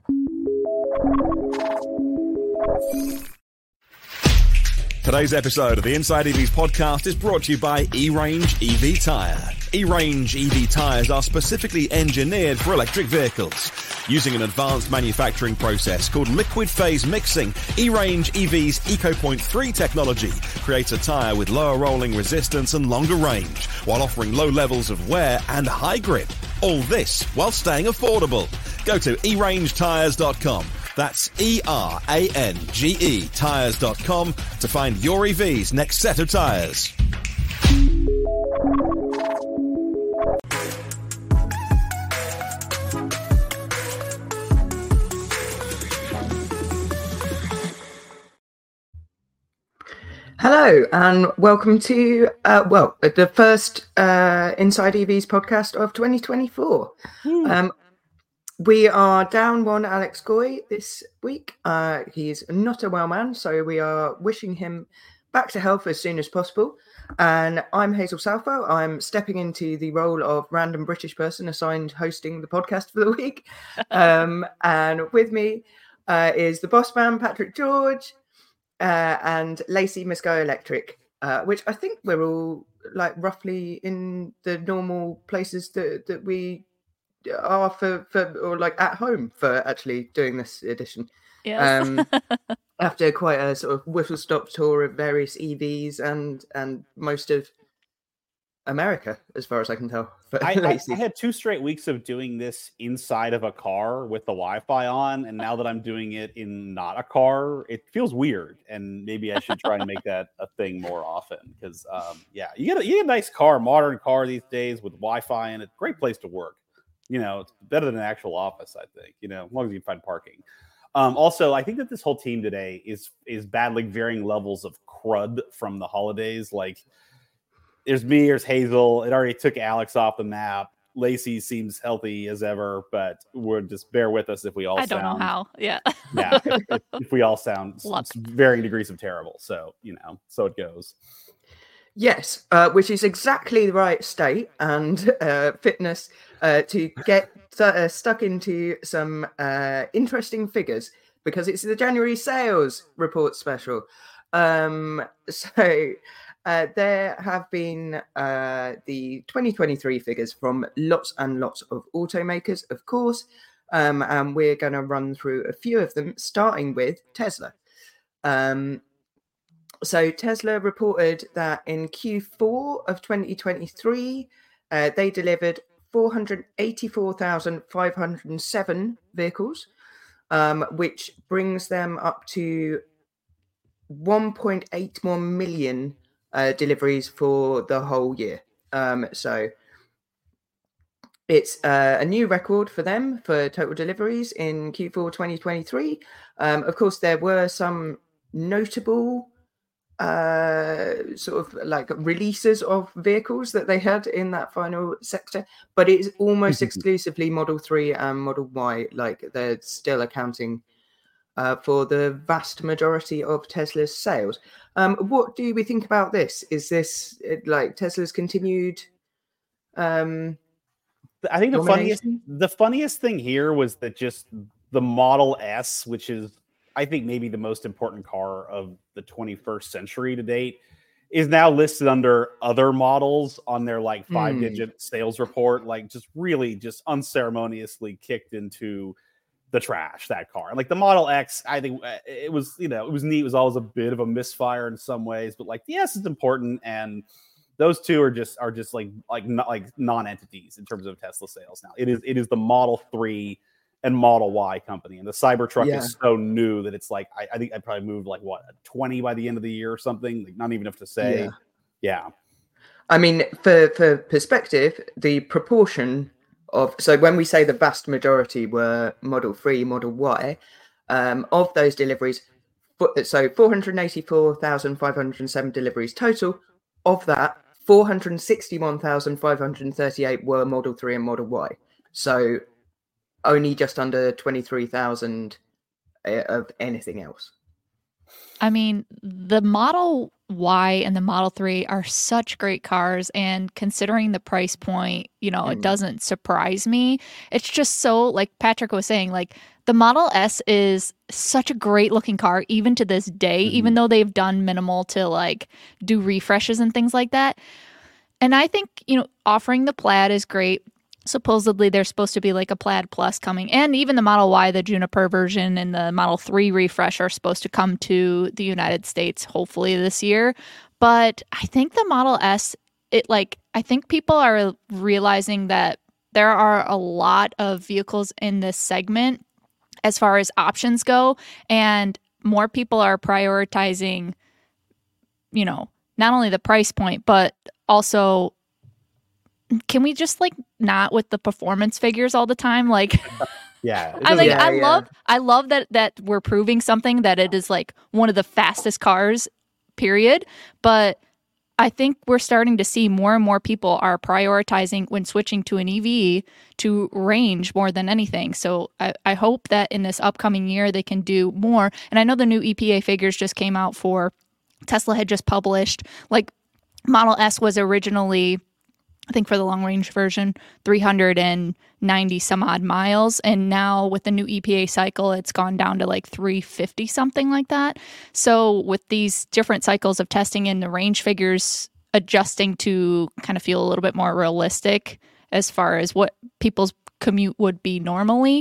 Today's episode of the Inside EVs podcast is brought to you by E-Range EV Tyre. E-Range EV tyres are specifically engineered for electric vehicles. Using an advanced manufacturing process called liquid phase mixing, E-Range EV's EcoPoint 3 technology creates a tyre with lower rolling resistance and longer range, while offering low levels of wear and high grip. All this while staying affordable. Go to erangetyres.com. That's ERANGE tyres.com to find your EV's next set of tyres. Hello and welcome to the first Inside EVs podcast of 2024. We are down one Alex Goy this week. He's not a well man, so we are wishing him back to health as soon as possible. And I'm Hazel Southwell. I'm stepping into the role of random British person assigned hosting the podcast for the week. And with me is the boss man, Patrick George, and Lacey Misco Electric, which I think we're all like roughly in the normal places that we are for or like at home for actually doing this edition. Yes. After quite a sort of whistle stop tour of various EVs and most of America, as far as I can tell. I had 2 straight weeks of doing this inside of a car with the Wi-Fi on, and now that I'm doing it in not a car, it feels weird, and maybe I should try and make that a thing more often. Because you get a nice car, modern car these days with Wi-Fi in it, great place to work. You know, it's better than an actual office, I think, you know, as long as you can find parking. Also, I think that this whole team today is battling varying levels of crud from the holidays. Like, there's me, there's Hazel. It already took Alex off the map. Lacey seems healthy as ever, but we'll just bear with us if we all I don't know how. Yeah. Yeah. If we all sound varying degrees of terrible. So, you know, so it goes. Yes, which is exactly the right state and fitness to get stuck into some interesting figures, because it's the January sales report special. There have been the 2023 figures from lots and lots of automakers, of course, and we're going to run through a few of them, starting with Tesla. So Tesla reported that in Q4 of 2023, they delivered 484,507 vehicles, which brings them up to 1.8 more million deliveries for the whole year. So it's a new record for them for total deliveries in Q4 2023. Of course, there were some notable sort of like releases of vehicles that they had in that final sector, but it's almost exclusively Model 3 and Model Y. Like, they're still accounting for the vast majority of Tesla's sales. What do we think about this? Is this like Tesla's continued I think the funniest thing here was that just the Model S, which is, I think, maybe the most important car of the 21st century to date, is now listed under other models on their like 5-digit sales report. Like, just really just unceremoniously kicked into the trash, that car. Like the Model X, I think it was, you know, it was neat. It was always a bit of a misfire in some ways, but like the S is important, and those two are just like non-entities in terms of Tesla sales now. It is the Model 3 and Model Y company, and the Cybertruck is so new that it's like I think I probably moved like 20 by the end of the year or something. Like, not even enough to say. Yeah. I mean, for perspective, the proportion of, so when we say the vast majority were Model 3, Model Y, of those deliveries, so 484,507 deliveries total. Of that, 461,538 were Model 3 and Model Y. So only just under 23,000 of anything else. I mean, the Model Y and the Model 3 are such great cars, and considering the price point, it doesn't surprise me. It's just so, like Patrick was saying, like the Model S is such a great looking car, even to this day, even though they've done minimal to like do refreshes and things like that. And I think, offering the Plaid is great. Supposedly there's supposed to be like a Plaid Plus coming, and even the Model Y, the Juniper version, and the Model 3 refresh are supposed to come to the United States hopefully this year. But I think the Model S, I think people are realizing that there are a lot of vehicles in this segment as far as options go, and more people are prioritizing, not only the price point, but also, can we just like not with the performance figures all the time? Like, yeah, I love that we're proving something, that it is like one of the fastest cars, period. But I think we're starting to see more and more people are prioritizing when switching to an EV to range more than anything. So I hope that in this upcoming year they can do more. And I know the new EPA figures just came out for Tesla, had just published, like Model S was originally, I think for the long range version, 390 some odd miles. And now with the new EPA cycle, it's gone down to like 350, something like that. So with these different cycles of testing and the range figures adjusting to kind of feel a little bit more realistic as far as what people's commute would be normally,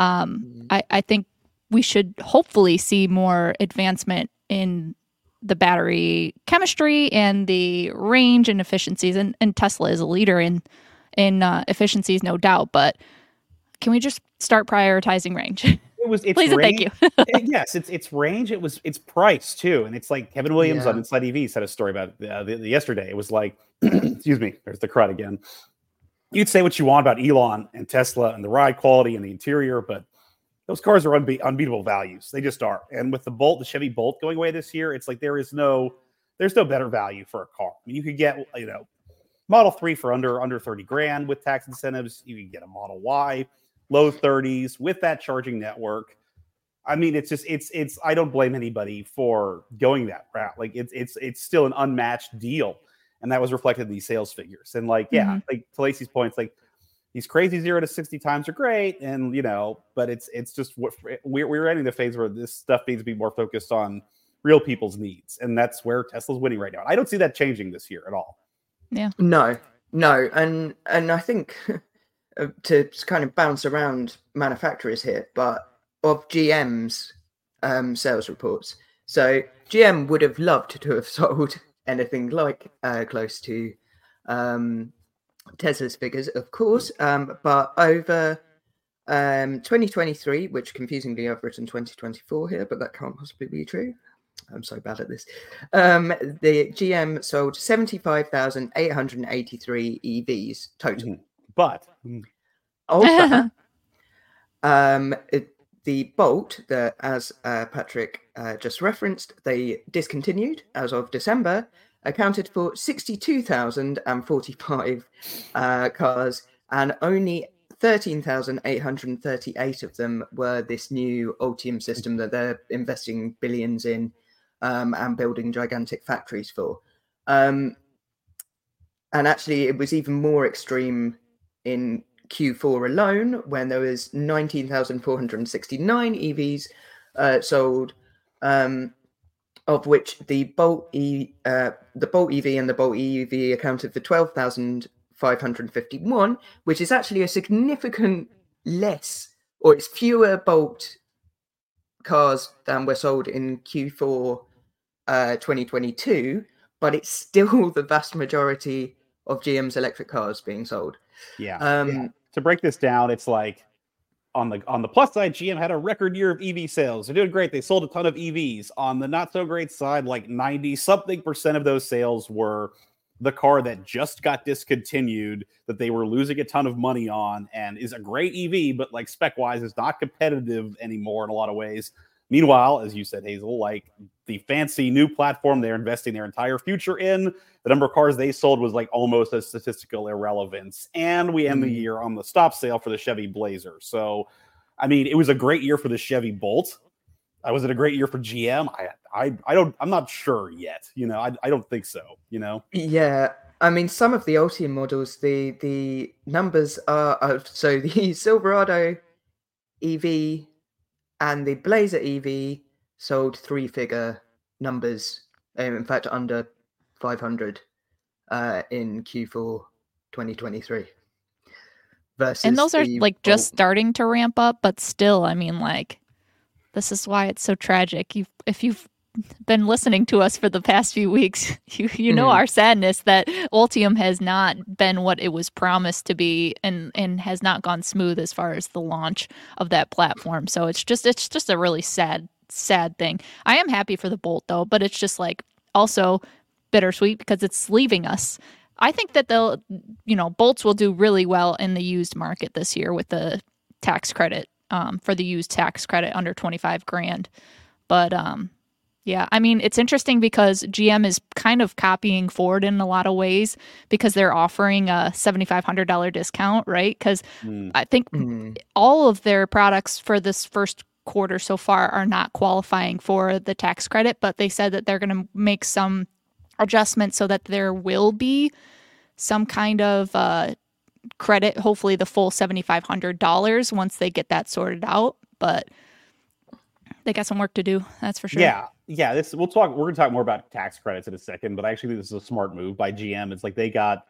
I think we should hopefully see more advancement in the battery chemistry and the range and efficiencies, and Tesla is a leader in efficiencies, no doubt. But can we just start prioritizing range? It's please range. And thank you. Yes, it's range. It's price too, and it's like Kevin Williams on Inside EV said a story about yesterday. It was like, excuse me, there's the crud again. You'd say what you want about Elon and Tesla and the ride quality and the interior, but those cars are unbeatable values. They just are. And with the Chevy Bolt going away this year, it's like there's no better value for a car. I mean, you could get, Model 3 for under 30 grand with tax incentives. You can get a Model Y, low 30s with that charging network. I mean, it's I don't blame anybody for going that route. Like it's still an unmatched deal. And that was reflected in these sales figures. And like, like to Lacey's points, like, these crazy 0 to 60 times are great, and but it's just what we're entering the phase where this stuff needs to be more focused on real people's needs, and that's where Tesla's winning right now. I don't see that changing this year at all. Yeah, no, and I think to kind of bounce around manufacturers here, but of GM's sales reports, so GM would have loved to have sold anything like close to Tesla's figures, of course, but over 2023, which confusingly I've written 2024 here, but that can't possibly be true. I'm so bad at this. The GM sold 75,883 EVs total. But of that, the Bolt, that as Patrick just referenced, they discontinued as of December, accounted for 62,045 cars, and only 13,838 of them were this new Ultium system that they're investing billions in and building gigantic factories for. And actually, it was even more extreme in Q4 alone, when there was 19,469 EVs sold, of which the Bolt EV and the Bolt EUV accounted for 12,551, which is actually a significant less, or it's fewer Bolt cars than were sold in Q4 2022, but it's still the vast majority of GM's electric cars being sold. To break this down, it's like, on the plus side, GM had a record year of EV sales. They're doing great. They sold a ton of EVs. On the not so great side, like 90-something% of those sales were the car that just got discontinued, that they were losing a ton of money on, and is a great EV, but like spec-wise is not competitive anymore in a lot of ways. Meanwhile, as you said, Hazel, like the fancy new platform they're investing their entire future in, the number of cars they sold was like almost a statistical irrelevance. And we end the year on the stop sale for the Chevy Blazer. So, I mean, it was a great year for the Chevy Bolt. Was it a great year for GM? I'm not sure yet. I don't think so. Yeah. I mean, some of the Ultium models, the numbers are so the Silverado EV and the Blazer EV sold 3-figure numbers. In fact, under 500 in Q4 2023. Versus and those are like just Bolt. starting to ramp up, but still, I mean, like, this is why it's so tragic. If you've been listening to us for the past few weeks, you know our sadness that Ultium has not been what it was promised to be, and has not gone smooth as far as the launch of that platform. So it's just a really sad thing. I am happy for the Bolt though, but it's just like also bittersweet because it's leaving us. I think that Bolts will do really well in the used market this year with the tax credit, for the used tax credit under 25 grand. But yeah, I mean, it's interesting because GM is kind of copying Ford in a lot of ways because they're offering a $7,500 discount, right? Because I think all of their products for this first quarter so far are not qualifying for the tax credit, but they said that they're going to make some adjustments so that there will be some kind of credit, hopefully the full $7,500 once they get that sorted out. But they got some work to do, that's for sure. Yeah. We're going to talk more about tax credits in a second, but I actually think this is a smart move by GM. It's like they got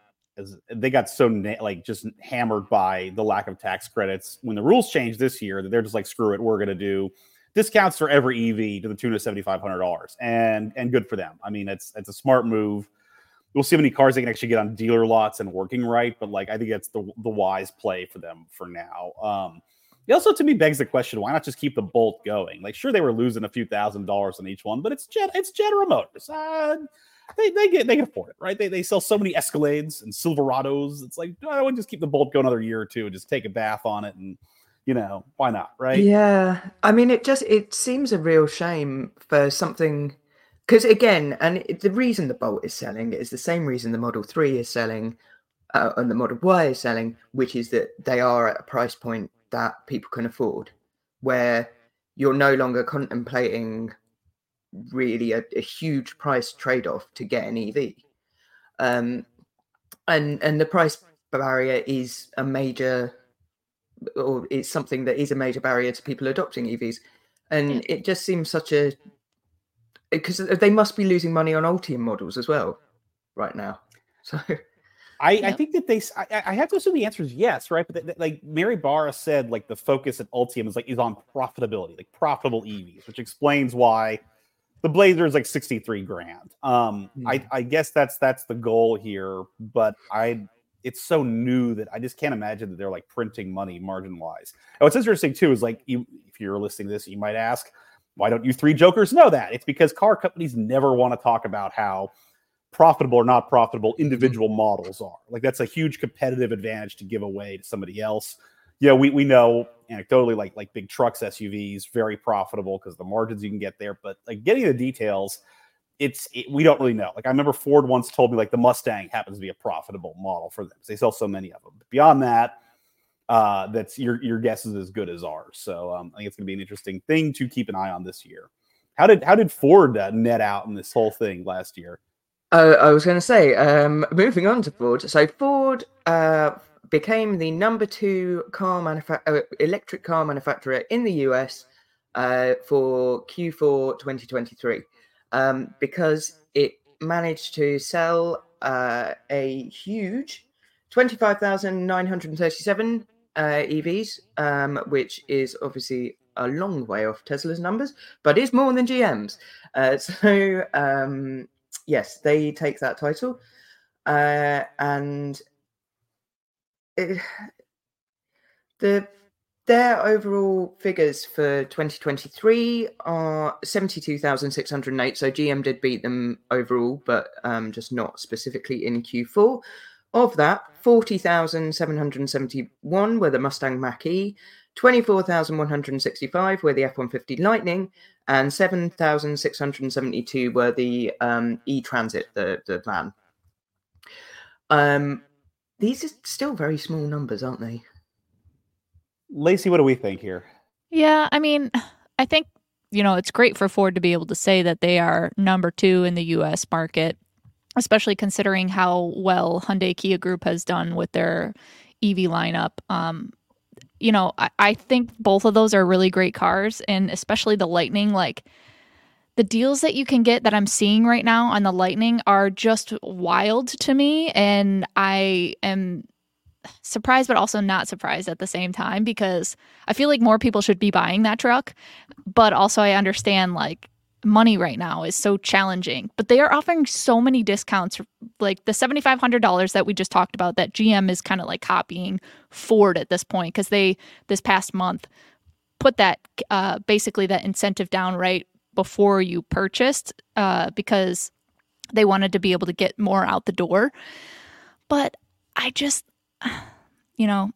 just hammered by the lack of tax credits when the rules changed this year that they're just like, screw it, we're going to do discounts for every EV to the tune of $7,500, and good for them. I mean, it's a smart move. We'll see how many cars they can actually get on dealer lots and working right, but like I think that's the wise play for them for now. It also, to me, begs the question: why not just keep the Bolt going? Like, sure, they were losing a few $1,000s on each one, but it's General Motors. They can afford it, right? They sell so many Escalades and Silverados. It's like, I would just keep the Bolt going another year or two and just take a bath on it, and why not, right? Yeah, I mean, it seems a real shame for something, because again, the reason the Bolt is selling is the same reason the Model 3 is selling, and the Model Y is selling, which is that they are at a price point that people can afford, where you're no longer contemplating really a huge price trade-off to get an EV, and the price barrier is a major, or it's something that is a major barrier to people adopting EVs, and it just seems because they must be losing money on Ultium models as well right now. So I think that I have to assume the answer is yes, right? But like Mary Barra said, like the focus at Ultium is on profitability, like profitable EVs, which explains why the Blazer is like 63 grand. I guess that's the goal here, but it's so new that I just can't imagine that they're like printing money margin wise. And what's interesting too is like, if you're listening to this, you might ask, why don't you three jokers know that? It's because car companies never want to talk about how profitable or not profitable individual models are. Like, that's a huge competitive advantage to give away to somebody else. Yeah, we know anecdotally, like big trucks, SUVs, very profitable because the margins you can get there. But like getting the details, we don't really know. Like, I remember Ford once told me like the Mustang happens to be a profitable model for them because they sell so many of them. But beyond that, that's your guess is as good as ours. So I think it's going to be an interesting thing to keep an eye on this year. How did Ford net out in this whole thing last year? I was going to say, moving on to Ford. So Ford became the number 2 electric car manufacturer in the US for Q4 2023 because it managed to sell a huge 25,937 EVs, which is obviously a long way off Tesla's numbers, but is more than GM's. Yes, they take that title, and their overall figures for 2023 are 72,608. So GM did beat them overall, but just not specifically in Q4. Of that, 40,771 were the Mustang Mach-E, 24,165 were the F-150 Lightning, and 7,672 were the E-Transit, the van. These are still very small numbers, aren't they? Lacey, what do we think here? Yeah, I mean, I think it's great for Ford to be able to say that they are number 2 in the U.S. market, especially considering how well Hyundai Kia Group has done with their EV lineup. I think both of those are really great cars, and especially the Lightning, like the deals that you can get that I'm seeing right now on the Lightning are just wild to me. And I am surprised, but also not surprised at the same time, because I feel like more people should be buying that truck. But also I understand like money right now is so challenging, but they are offering so many discounts, like the $7,500 that we just talked about, that GM is kind of like copying Ford at this point, because they this past month put that basically that incentive down right before you purchased, because they wanted to be able to get more out the door. But I just, I'm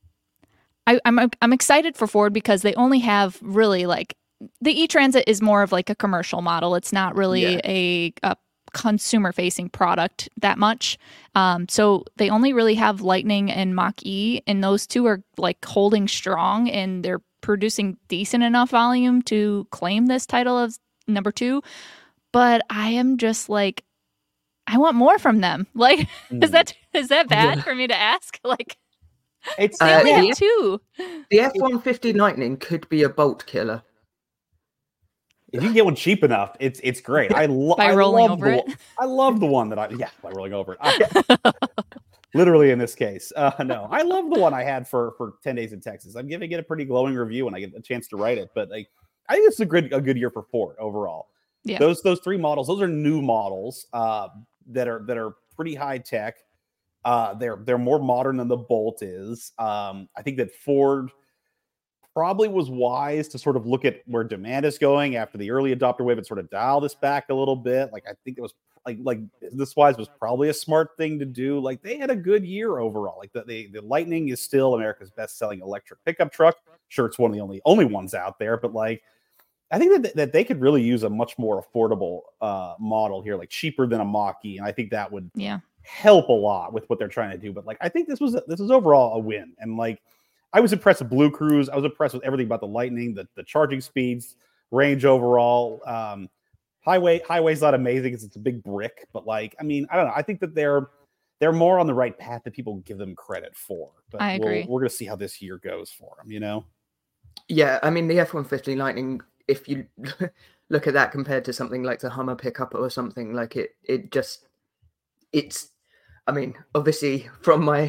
excited for Ford because they only have really like the E-Transit is more of like a commercial model. It's not really a consumer-facing product that much. So they only really have Lightning and Mach-E, and those two are like holding strong, and they're producing decent enough volume to claim this title of number 2. But I am just like, I want more from them. Like, is that bad for me to ask? Like, it's they only have 2. The F-150 Lightning could be a bolt killer. If you can get one cheap enough, it's great. By rolling over it. I love the one by rolling over it. Literally in this case. No, I love the one I had for 10 days in Texas. I'm giving it a pretty glowing review when I get a chance to write it. But like, I think it's a good year for Ford overall. Yeah. Those 3 models, those are new models that are pretty high tech. They're more modern than the Bolt is. I think that Ford probably was wise to sort of look at where demand is going after the early adopter wave and sort of dial this back a little bit. Like, I think it was like this wise was probably a smart thing to do. Like, they had a good year overall. Like the Lightning is still America's best selling electric pickup truck. Sure, it's one of the only ones out there, but like, I think that they could really use a much more affordable model here, like cheaper than a Mach-E, and I think that would help a lot with what they're trying to do. But like, I think this was overall a win, and like, I was impressed with Blue Cruise. I was impressed with everything about the Lightning, the charging speeds, range overall. Highway's not amazing because it's a big brick, but like, I mean, I don't know. I think that they're more on the right path that people give them credit for. But I agree. We're going to see how this year goes for them, Yeah, I mean, the F-150 Lightning, if you look at that compared to something like the Hummer pickup or something, like it's, I mean, obviously from my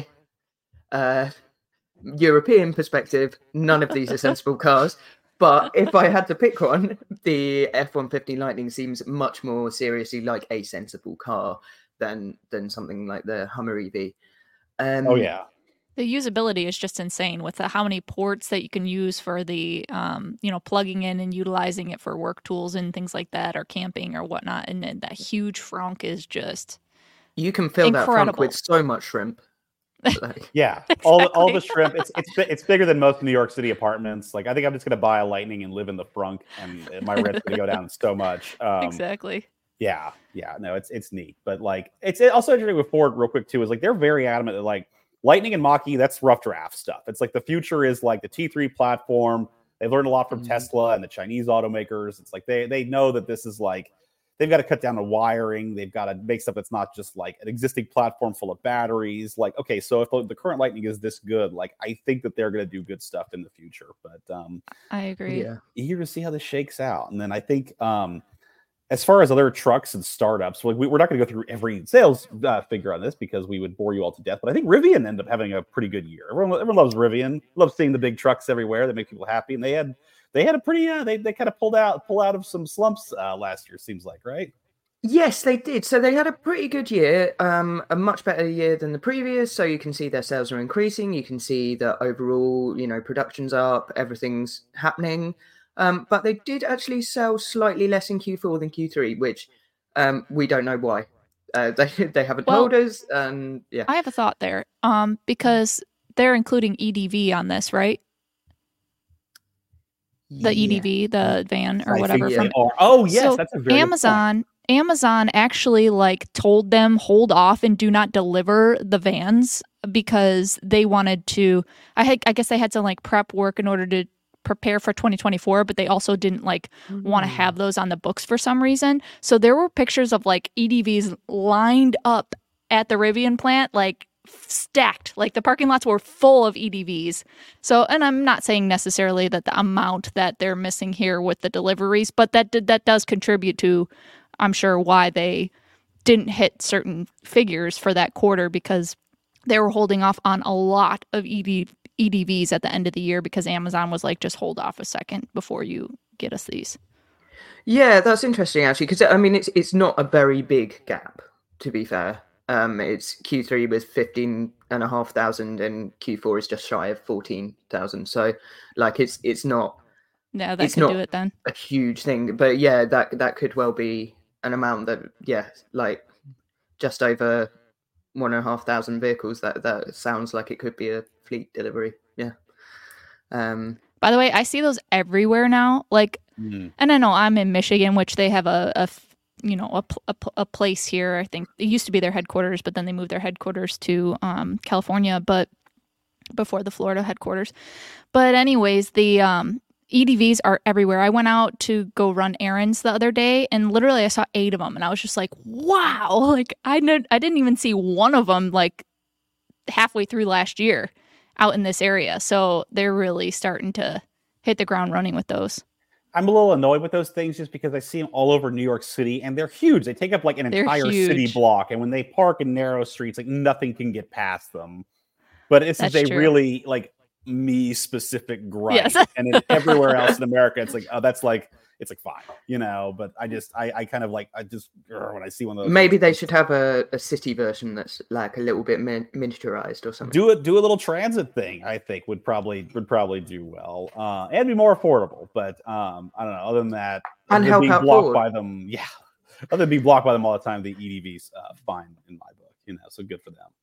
European perspective, none of these are sensible cars. But if I had to pick one, the F-150 Lightning seems much more seriously like a sensible car than something like the Hummer EV. Oh yeah. The usability is just insane with how many ports that you can use for the, plugging in and utilizing it for work tools and things like that, or camping or whatnot. And then that huge frunk is just you can fill incredible. That frunk with so much shrimp. Yeah, exactly. all the shrimp. It's bigger than most New York City apartments. Like, I think I'm just gonna buy a Lightning and live in the frunk, and my rent's gonna go down so much. Exactly. Yeah. No, it's neat, but like, it's also interesting with Ford, real quick too, is like they're very adamant that like Lightning and Mach-E, that's rough draft stuff. It's like the future is like the T3 platform. They've learned a lot from Tesla and the Chinese automakers. It's like they know that this is like, they've got to cut down the wiring. They've got to make stuff that's not just like an existing platform full of batteries. Like, okay, so if the current Lightning is this good, like, I think that they're going to do good stuff in the future. But I agree. Yeah. Eager to see how this shakes out. And then I think as far as other trucks and startups, like we're not going to go through every sales figure on this because we would bore you all to death. But I think Rivian ended up having a pretty good year. Everyone loves Rivian. Loves seeing the big trucks everywhere that make people happy. And they had a pretty they kind of pull out of some slumps last year, seems like, right? Yes, they did. So they had a pretty good year, a much better year than the previous. So you can see their sales are increasing. You can see that overall, production's up, everything's happening. But they did actually sell slightly less in Q4 than Q3, which we don't know why. They haven't told us. Yeah, I have a thought there. Because they're including EDV on this, right? The EDV, the van or whatever. That's a very Amazon actually told them hold off and do not deliver the vans because they wanted to. I guess they had some prep work in order to prepare for 2024, but they also didn't like want to have those on the books for some reason. So there were pictures of like EDVs lined up at the Rivian plant, like stacked, like the parking lots were full of EDVs. So, and I'm not saying necessarily that the amount that they're missing here with the deliveries, but that does contribute to, I'm sure, why they didn't hit certain figures for that quarter, because they were holding off on a lot of EDVs at the end of the year because Amazon was like, just hold off a second before you get us these. Yeah, that's interesting actually, because I mean it's not a very big gap, to be fair. It's Q3 with 15,500 and Q4 is just shy of 14,000. So like it's not. Yeah, that could do it then. A huge thing, but yeah, that could well be an amount that like just over 1,500 vehicles. That sounds like it could be a fleet delivery. Yeah. By the way, I see those everywhere now. Like, and I know I'm in Michigan, which they have a place here. I think it used to be their headquarters, but then they moved their headquarters to California, but before the Florida headquarters. But anyways, the EDVs are everywhere. I went out to go run errands the other day, and literally I saw 8 of them, and I was just like, wow! Like I didn't even see one of them like halfway through last year out in this area. So they're really starting to hit the ground running with those. I'm a little annoyed with those things just because I see them all over New York City, and they're huge. They take up like an entire city block, and when they park in narrow streets, like nothing can get past them. But this is a really like me specific gripe, yes. And everywhere else in America, it's like, oh, that's like, it's like fine, you know. But I kind of like, when I see one of those, maybe they should have a city version that's like a little bit miniaturized or something. Do a little transit thing. I think would probably do well, and be more affordable. But I don't know. Other than that, and help out blocked by them, yeah. Other than being blocked by them all the time, the EDVs fine in my book, you know. So good for them.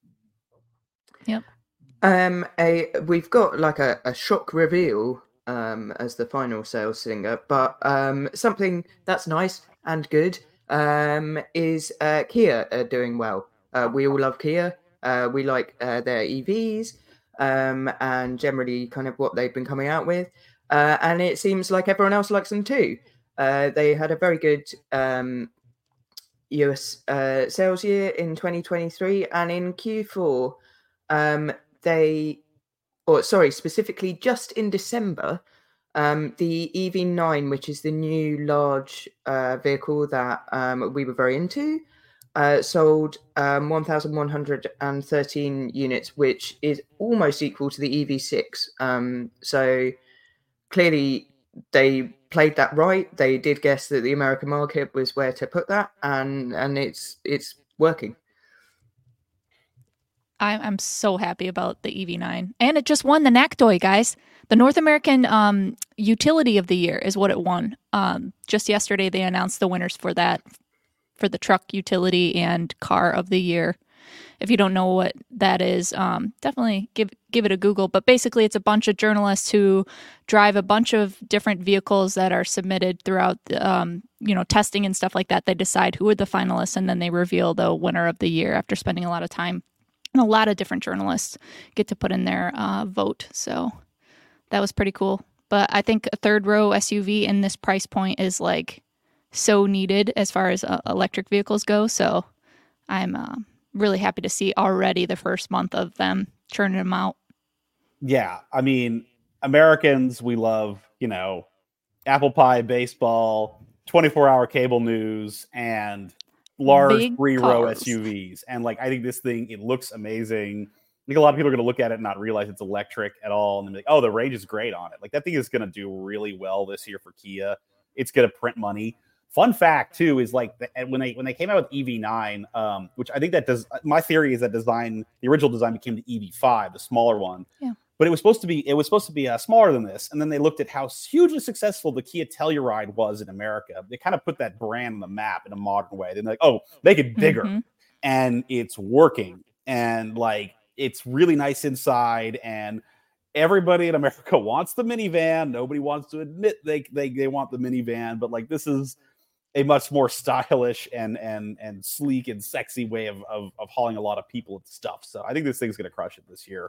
Yep. We've got like a shock reveal as the final sales singer, but something that's nice and good is Kia doing well. We all love Kia. We like their EVs and generally kind of what they've been coming out with. And it seems like everyone else likes them too. They had a very good US sales year in 2023, and in Q4 specifically just in December, the EV9, which is the new large vehicle that we were very into, sold 1,113 units, which is almost equal to the EV6. So clearly they played that right. They did guess that the American market was where to put that, and it's working. I'm so happy about the EV9. And it just won the NACTOY, guys. The North American Utility of the Year is what it won. Just yesterday, they announced the winners for that, for the truck utility and car of the year. If you don't know what that is, definitely give it a Google. But basically, it's a bunch of journalists who drive a bunch of different vehicles that are submitted throughout, testing and stuff like that. They decide who are the finalists, and then they reveal the winner of the year after spending a lot of time. And a lot of different journalists get to put in their vote. So that was pretty cool. But I think a third row SUV in this price point is like so needed as far as electric vehicles go. So I'm really happy to see already the first month of them churning them out. Yeah. I mean, Americans, we love, apple pie, baseball, 24-hour cable news, and large 3-row SUVs. And I think this thing, it looks amazing. I think a lot of people are going to look at it and not realize it's electric at all, and be like, oh, the range is great on it. That thing is going to do really well this year for Kia. It's going to print money. Fun fact too is when they came out with EV9, which I think that does. My theory is that the original design became the EV5, the smaller one. Yeah. But it was supposed to be smaller than this, and then they looked at how hugely successful the Kia Telluride was in America. They kind of put that brand on the map in a modern way. They're like, oh, make it bigger, and it's working, and it's really nice inside, and everybody in America wants the minivan. Nobody wants to admit they want the minivan, but this is a much more stylish and sleek and sexy way of hauling a lot of people and stuff. So I think this thing's going to crush it this year.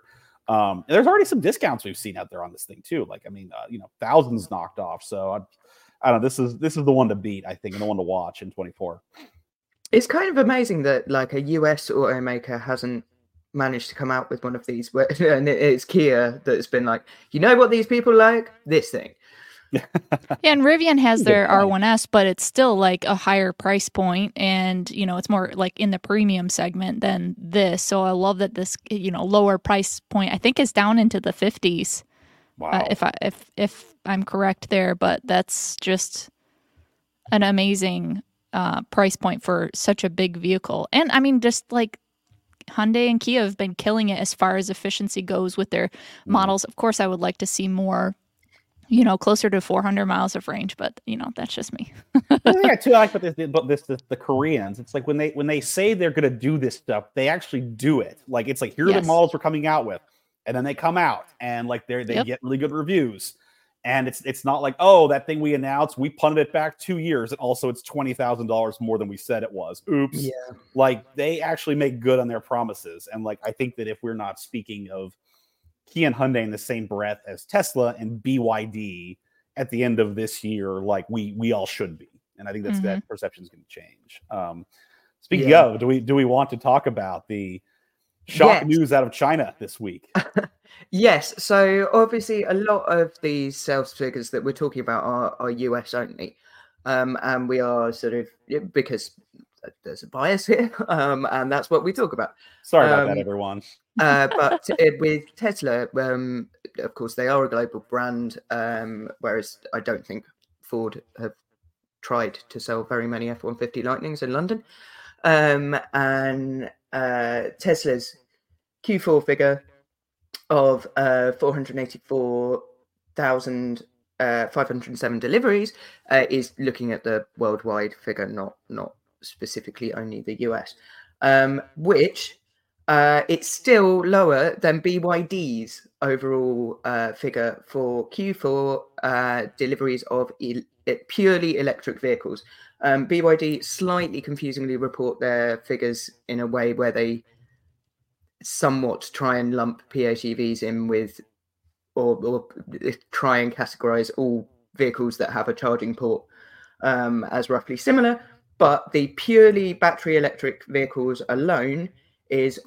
There's already some discounts we've seen out there on this thing too. Like, I mean, thousands knocked off. So I don't know. This is the one to beat, I think, and the one to watch in 24. It's kind of amazing that like a US automaker hasn't managed to come out with one of these, and it's Kia that's been like, you know what these people like? This thing. Yeah, and Rivian has their R1S, but it's still like a higher price point, and it's more like in the premium segment than this. So I love that this lower price point, I think, is down into the 50s. Wow. If I'm correct there, but that's just an amazing price point for such a big vehicle. And I mean, just like Hyundai and Kia have been killing it as far as efficiency goes with their models. Of course, I would like to see more, closer to 400 miles of range, but that's just me. Yeah, too. I like the Koreans. It's like when they say they're going to do this stuff, they actually do it. Like, it's like, here are the models we're coming out with, and then they come out and like they get really good reviews. And it's not like, oh, that thing we announced, we punted it back 2 years, and also it's $20,000 more than we said it was. Oops. Yeah. Like, they actually make good on their promises. And like, I think that if we're not speaking of Kia and Hyundai in the same breath as Tesla and BYD at the end of this year, like we all should be. And I think that perception is going to change. Speaking of, do we want to talk about the shock news out of China this week? Yes. So obviously a lot of these sales figures that we're talking about are US only. And we are sort of, because there's a bias here, and that's what we talk about. Sorry about that, everyone. But with Tesla, of course, they are a global brand, whereas I don't think Ford have tried to sell very many F-150 Lightnings in London. And Tesla's Q4 figure of 484,507 deliveries is looking at the worldwide figure, not specifically only the US, which it's still lower than BYD's overall figure for Q4 deliveries of purely electric vehicles. BYD slightly confusingly report their figures in a way where they somewhat try and lump PHEVs in with, or try and categorize all vehicles that have a charging port as roughly similar. But the purely battery electric vehicles alone is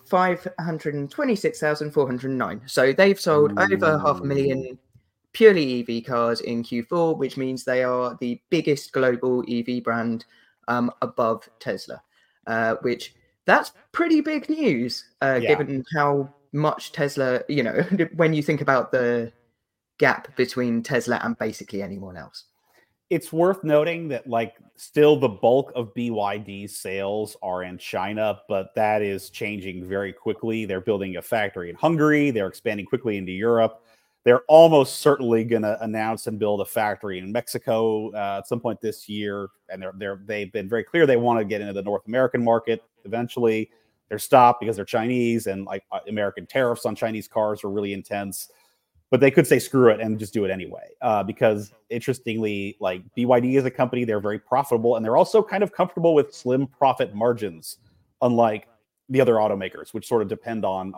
526,409. So they've sold over 500,000 purely EV cars in Q4, which means they are the biggest global EV brand above Tesla, which that's pretty big news, given how much Tesla, when you think about the gap between Tesla and basically anyone else. It's worth noting that, like, still the bulk of BYD's sales are in China, but that is changing very quickly. They're building a factory in Hungary. They're expanding quickly into Europe. They're almost certainly going to announce and build a factory in Mexico at some point this year. And they've been very clear they want to get into the North American market eventually. They're stopped because they're Chinese, and like American tariffs on Chinese cars are really intense. But they could say screw it and just do it anyway. Because interestingly, like, BYD is a company, they're very profitable, and they're also kind of comfortable with slim profit margins, unlike the other automakers, which sort of depend on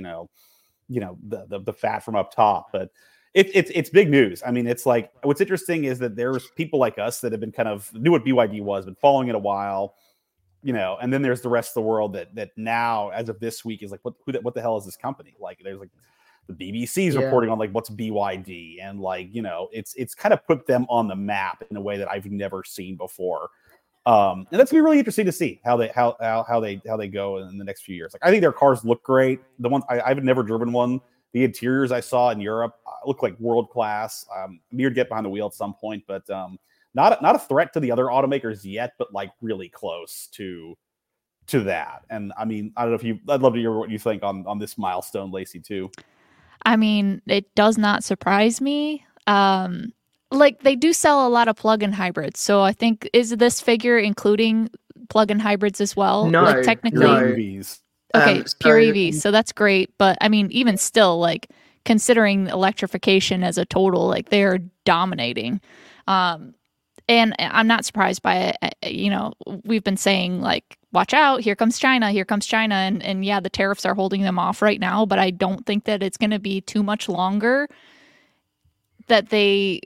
the fat from up top. But it's big news. I mean, it's like, what's interesting is that there's people like us that have been kind of knew what BYD was, been following it a while, and then there's the rest of the world that now, as of this week, is like, what the hell is this company? Like, there's like the BBC's reporting on like what's BYD, and like, it's kind of put them on the map in a way that I've never seen before. And that's gonna be really interesting to see how they go in the next few years. Like, I think their cars look great. The ones I've never driven one. The interiors I saw in Europe look like world class. I'm here to get behind the wheel at some point, but not a threat to the other automakers yet, but like really close to that. And I mean, I don't know I'd love to hear what you think on this milestone, Lacey, too. I mean, it does not surprise me. Like, they do sell a lot of plug-in hybrids. So I think, is this figure including plug-in hybrids as well? No, like, technically, no. EVs. Okay, pure EVs. So that's great. But I mean, even still, like, considering electrification as a total, like, they are dominating. And I'm not surprised by it. You know, we've been saying, like, watch out, here comes China. And yeah, the tariffs are holding them off right now, but I don't think that it's going to be too much longer that they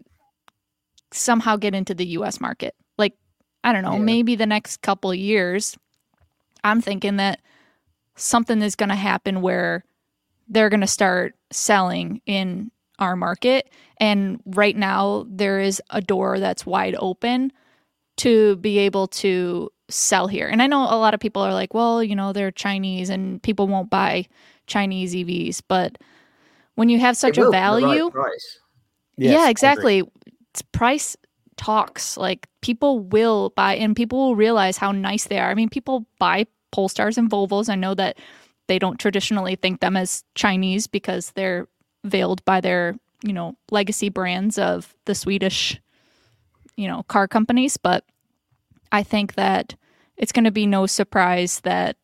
somehow get into the U.S. market. Like, I don't know, maybe the next couple of years, I'm thinking that something is going to happen where they're going to start selling in our market. And right now there is a door that's wide open to be able to sell here. And I know a lot of people are like, well, you know, they're Chinese and people won't buy Chinese EVs. But when you have such a value, price. Yeah, exactly. It's price talks. Like, people will buy, and people will realize how nice they are. I mean, people buy Polestars and Volvos. I know that they don't traditionally think them as Chinese because they're veiled by their, you know, legacy brands of the Swedish, you know, car companies. But I think that it's going to be no surprise that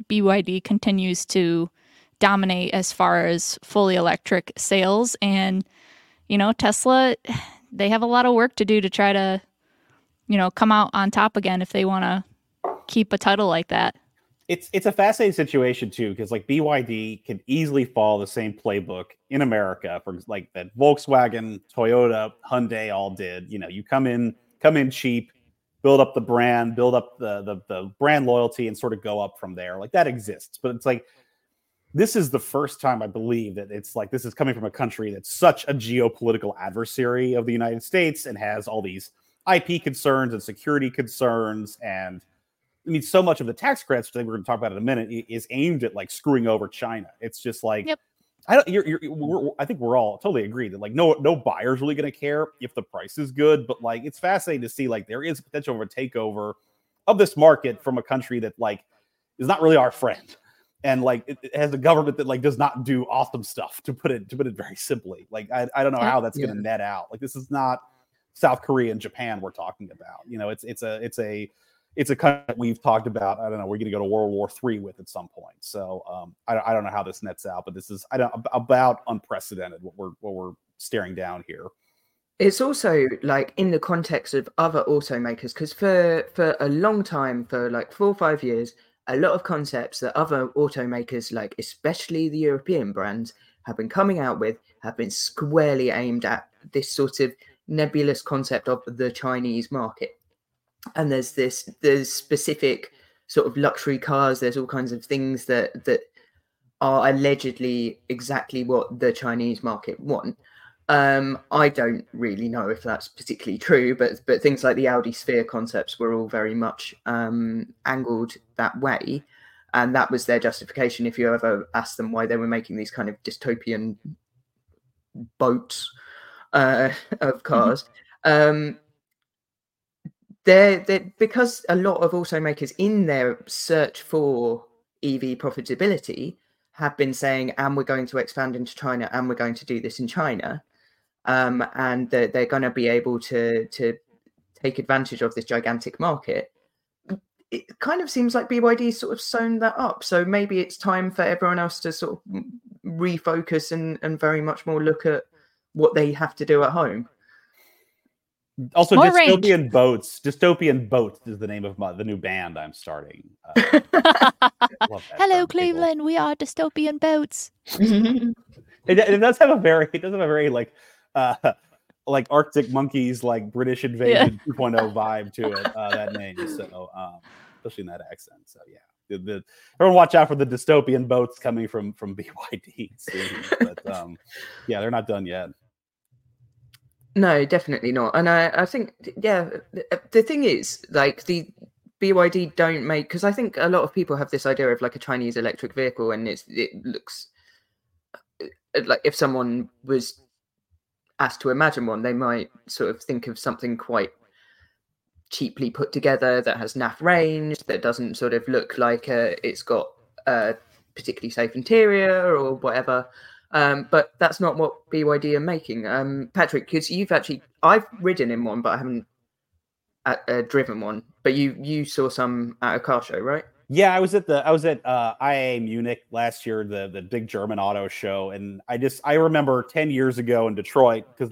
BYD continues to dominate as far as fully electric sales. And, you know, Tesla, they have a lot of work to do to try to, you know, come out on top again if they want to keep a title like that. It's a fascinating situation too, because like BYD can easily follow the same playbook in America, for like that Volkswagen, Toyota, Hyundai all did. You know, you come in cheap, build up the brand, build up the brand loyalty, and sort of go up from there. Like, that exists, but it's like, this is the first time I believe that it's like, this is coming from a country that's such a geopolitical adversary of the United States and has all these IP concerns and security concerns. And I mean, so much of the tax credits that we're going to talk about in a minute is aimed at like screwing over China. It's just like, I think we're all totally agreed that like no buyer's really going to care if the price is good, but like, it's fascinating to see like there is potential for a takeover of this market from a country that like is not really our friend, and like it has a government that like does not do awesome stuff, to put it very simply. Like, I don't know how that's going to net out. Like, this is not South Korea and Japan we're talking about. You know, it's a country that we've talked about. I don't know. We're going to go to World War III with at some point. So I don't know how this nets out, but this is about unprecedented what we're staring down here. It's also like in the context of other automakers, because for a long time, for like 4 or 5 years, a lot of concepts that other automakers, like especially the European brands, have been coming out with have been squarely aimed at this sort of nebulous concept of the Chinese market. And there's specific sort of luxury cars. There's all kinds of things that are allegedly exactly what the Chinese market want. I don't really know if that's particularly true, but things like the Audi Sphere concepts were all very much angled that way. And that was their justification. If you ever asked them why they were making these kind of dystopian boats of cars, they're because a lot of automakers in their search for EV profitability have been saying, and we're going to expand into China, and we're going to do this in China. And they're going to be able to take advantage of this gigantic market. It kind of seems like BYD sort of sewn that up. So maybe it's time for everyone else to sort of refocus and very much more look at what they have to do at home. Also, more Dystopian range. Boats. Dystopian Boats is the name of the new band I'm starting. Hello, Cleveland. We are Dystopian Boats. It does have a very like Arctic Monkeys, like British Invasion 2.0 vibe to it. That name, so especially in that accent. So yeah, everyone watch out for the Dystopian Boats coming from BYD soon. But yeah, they're not done yet. No, definitely not. And I think, the thing is, like, the BYD don't make, because I think a lot of people have this idea of like a Chinese electric vehicle, and it looks like if someone was asked to imagine one, they might sort of think of something quite cheaply put together that has naff range, that doesn't sort of look like it's got a particularly safe interior or whatever. But that's not what BYD are making. Patrick, because I've ridden in one, but I haven't driven one. But you saw some at a car show, right? Yeah, I was at IAA Munich last year, the big German auto show, and I remember 10 years ago in Detroit, because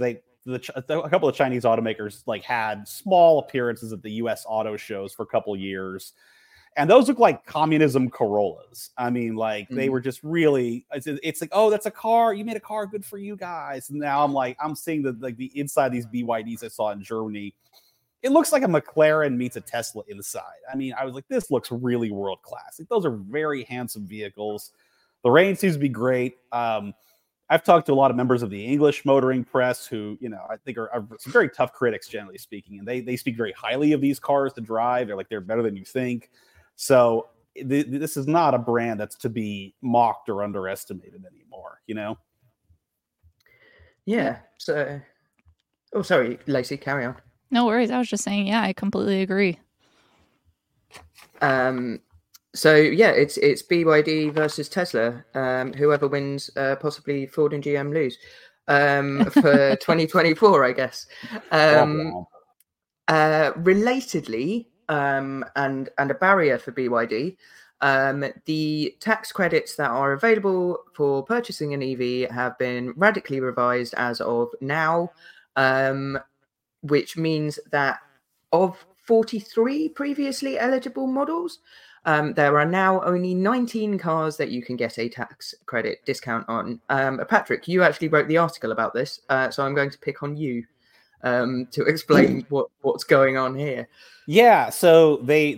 a couple of Chinese automakers like had small appearances at the U.S. auto shows for a couple of years. And those look like communism Corollas. I mean, like they were just really, it's like, oh, that's a car. You made a car. Good for you guys. And now I'm seeing the inside of these BYDs I saw in Germany. It looks like a McLaren meets a Tesla inside. I mean, I was like, this looks really world class. Like, those are very handsome vehicles. The range seems to be great. I've talked to a lot of members of the English motoring press who, I think are some very tough critics, generally speaking. And they speak very highly of these cars to drive. They're like, they're better than you think. So this is not a brand that's to be mocked or underestimated anymore, Yeah. So, oh, sorry, Lacey, carry on. No worries. I was just saying, yeah, I completely agree. So yeah, it's BYD versus Tesla. Whoever wins, possibly Ford and GM lose for 2024, I guess. Relatedly, and a barrier for BYD, the tax credits that are available for purchasing an EV have been radically revised as of now, which means that of 43 previously eligible models, there are now only 19 cars that you can get a tax credit discount on. Patrick, you actually wrote the article about this, so I'm going to pick on you to explain what's going on here. Yeah, so the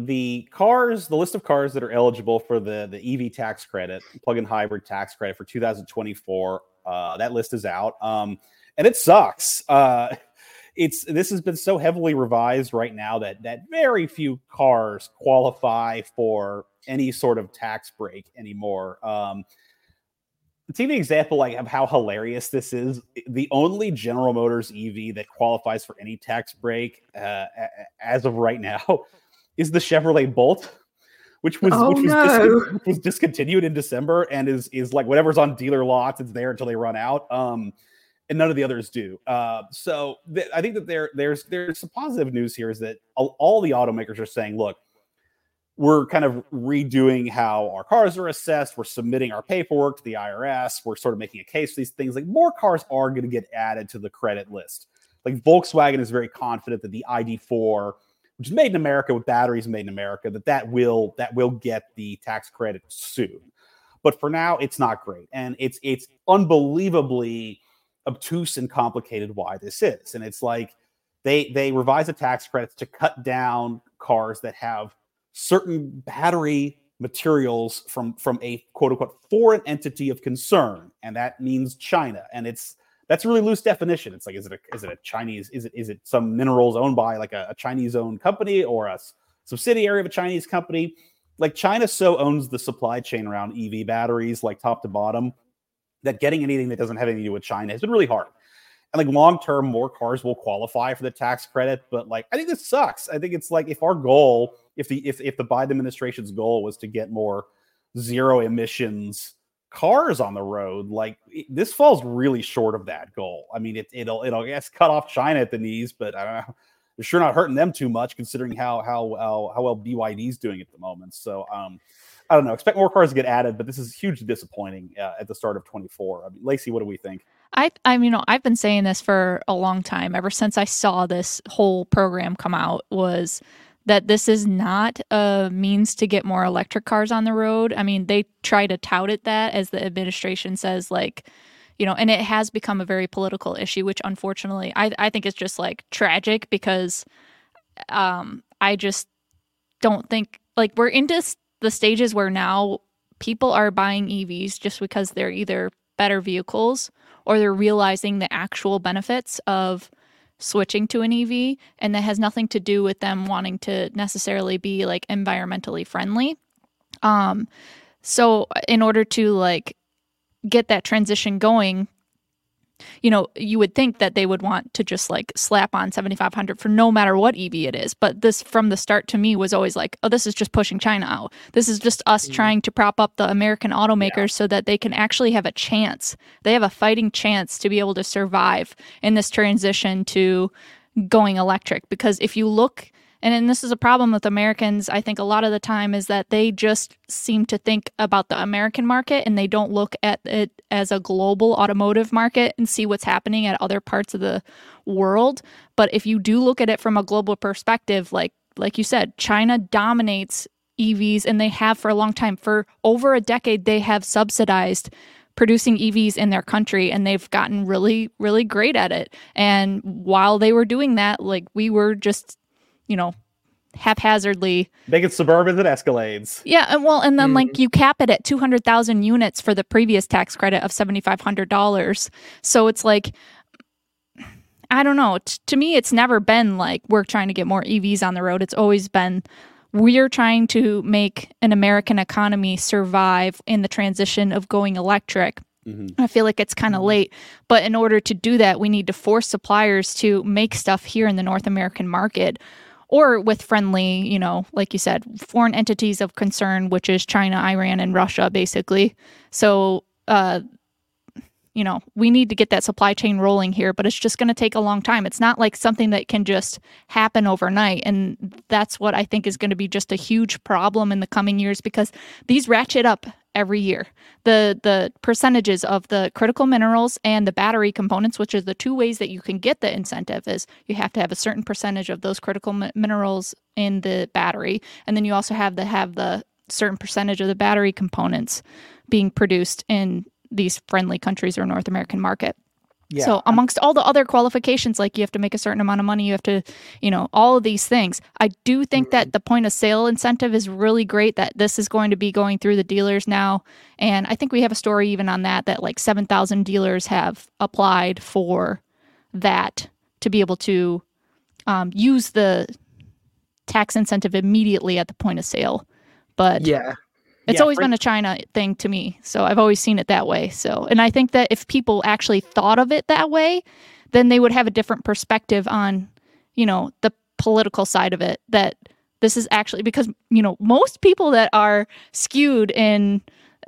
list of cars that are eligible for the EV tax credit, plug-in hybrid tax credit for 2024, that list is out, and it sucks. This has been so heavily revised right now that very few cars qualify for any sort of tax break anymore. To give you an example of how hilarious this is, the only General Motors EV that qualifies for any tax break as of right now is the Chevrolet Bolt, which was discontinued in December and is like whatever's on dealer lots, it's there until they run out. And none of the others do. So I think that there's some positive news here is that all the automakers are saying, look, we're kind of redoing how our cars are assessed. We're submitting our paperwork to the IRS. We're sort of making a case for these things. Like, more cars are going to get added to the credit list. Like, Volkswagen is very confident that the ID4, which is made in America with batteries made in America, that will get the tax credit soon. But for now, it's not great. And it's unbelievably obtuse and complicated why this is. And it's like they revise the tax credits to cut down cars that have certain battery materials from a quote unquote foreign entity of concern, and that means China. And that's a really loose definition. It's like, is it a Chinese? Is it some minerals owned by like a Chinese owned company or a subsidiary of a Chinese company? Like, China so owns the supply chain around EV batteries, like top to bottom, that getting anything that doesn't have anything to do with China has been really hard. And like, long term, more cars will qualify for the tax credit. But like, I think this sucks. I think it's like, if our goal, if the Biden administration's goal was to get more zero emissions cars on the road, like, this falls really short of that goal. I mean, it'll I guess cut off China at the knees, but I don't know. They're sure not hurting them too much, considering how well BYD's doing at the moment. So I don't know. Expect more cars to get added, but this is hugely disappointing at the start of 24. I mean, Lacey, what do we think? I've been saying this for a long time, ever since I saw this whole program come out, was that this is not a means to get more electric cars on the road. I mean, they try to tout it that, as the administration says, like, and it has become a very political issue, which unfortunately I think is just like tragic, because I just don't think, like, we're into the stages where now people are buying EVs just because they're either better vehicles or they're realizing the actual benefits of switching to an EV, and that has nothing to do with them wanting to necessarily be like environmentally friendly. So in order to like get that transition going, you would think that they would want to just like slap on 7,500 for no matter what EV it is. But this, from the start, to me was always like, oh, this is just pushing China out. This is just us trying to prop up the American automakers so that they can actually have a chance. They have a fighting chance to be able to survive in this transition to going electric. Because if you look And this is a problem with Americans, I think a lot of the time, is that they just seem to think about the American market and they don't look at it as a global automotive market and see what's happening at other parts of the world. But if you do look at it from a global perspective, like you said, China dominates EVs, and they have for a long time. For over a decade, they have subsidized producing EVs in their country, and they've gotten really, really great at it. And while they were doing that, like, we were just, haphazardly making Suburbans and Escalades. Yeah, and then like you cap it at 200,000 units for the previous tax credit of $7,500. So it's like, I don't know. To me, it's never been like we're trying to get more EVs on the road. It's always been we're trying to make an American economy survive in the transition of going electric. I feel like it's kind of late, but in order to do that, we need to force suppliers to make stuff here in the North American market, or with friendly, like you said, foreign entities of concern, which is China, Iran, and Russia, basically. So, we need to get that supply chain rolling here, but it's just going to take a long time. It's not like something that can just happen overnight. And that's what I think is going to be just a huge problem in the coming years, because these ratchet up every year. The percentages of the critical minerals and the battery components, which are the two ways that you can get the incentive, is you have to have a certain percentage of those critical minerals in the battery. And then you also have to have the certain percentage of the battery components being produced in these friendly countries or North American market. Yeah. So amongst all the other qualifications, like you have to make a certain amount of money, you have to, all of these things. I do think that the point of sale incentive is really great, that this is going to be going through the dealers now. And I think we have a story even on that like 7,000 dealers have applied for that to be able to use the tax incentive immediately at the point of sale. But yeah. It's always been a China thing to me. So I've always seen it that way. So, and I think that if people actually thought of it that way, then they would have a different perspective on, the political side of it, that this is actually because, most people that are skewed in,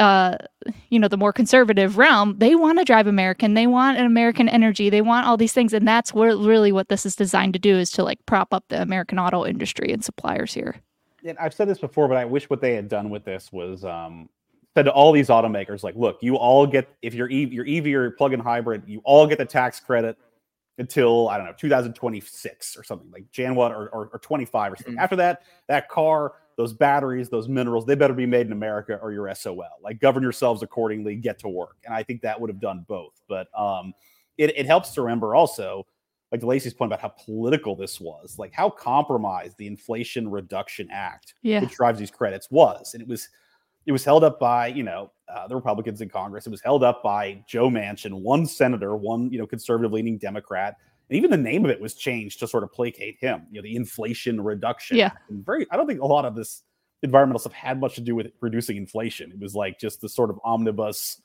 the more conservative realm, they want to drive American. They want an American energy. They want all these things. And that's really what this is designed to do, is to like prop up the American auto industry and suppliers here. And I've said this before, but I wish what they had done with this was said to all these automakers, like, look, you all get, if you're EV or plug-in hybrid, you all get the tax credit until, 2026 or something, like January or 25 or something. After that car, those batteries, those minerals, they better be made in America or you're SOL. Like, govern yourselves accordingly, get to work. And I think that would have done both. But it helps to remember also, like to Lacey's point about how political this was, like how compromised the Inflation Reduction Act, which drives these credits, was. And it was held up by, the Republicans in Congress. It was held up by Joe Manchin, one senator, one, conservative-leaning Democrat. And even the name of it was changed to sort of placate him, the Inflation Reduction Act. And I don't think a lot of this environmental stuff had much to do with reducing inflation. It was like just the sort of omnibus,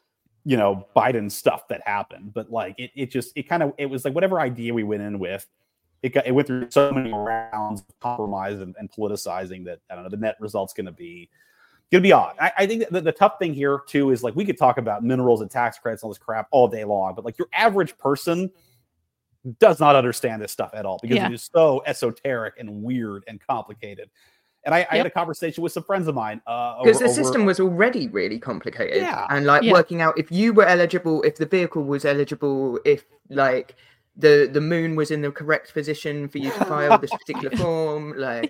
Biden stuff that happened. But like it was like whatever idea we went in with, it went through so many rounds of compromise and politicizing that, I don't know, the net result's going to be odd. I think that the tough thing here too is, like, we could talk about minerals and tax credits and all this crap all day long, but like your average person does not understand this stuff at all, because it is so esoteric and weird and complicated. And I had a conversation with some friends of mine. Because the system was already really complicated. And working out if you were eligible, if the vehicle was eligible, if like the moon was in the correct position for you to file this particular form. Like,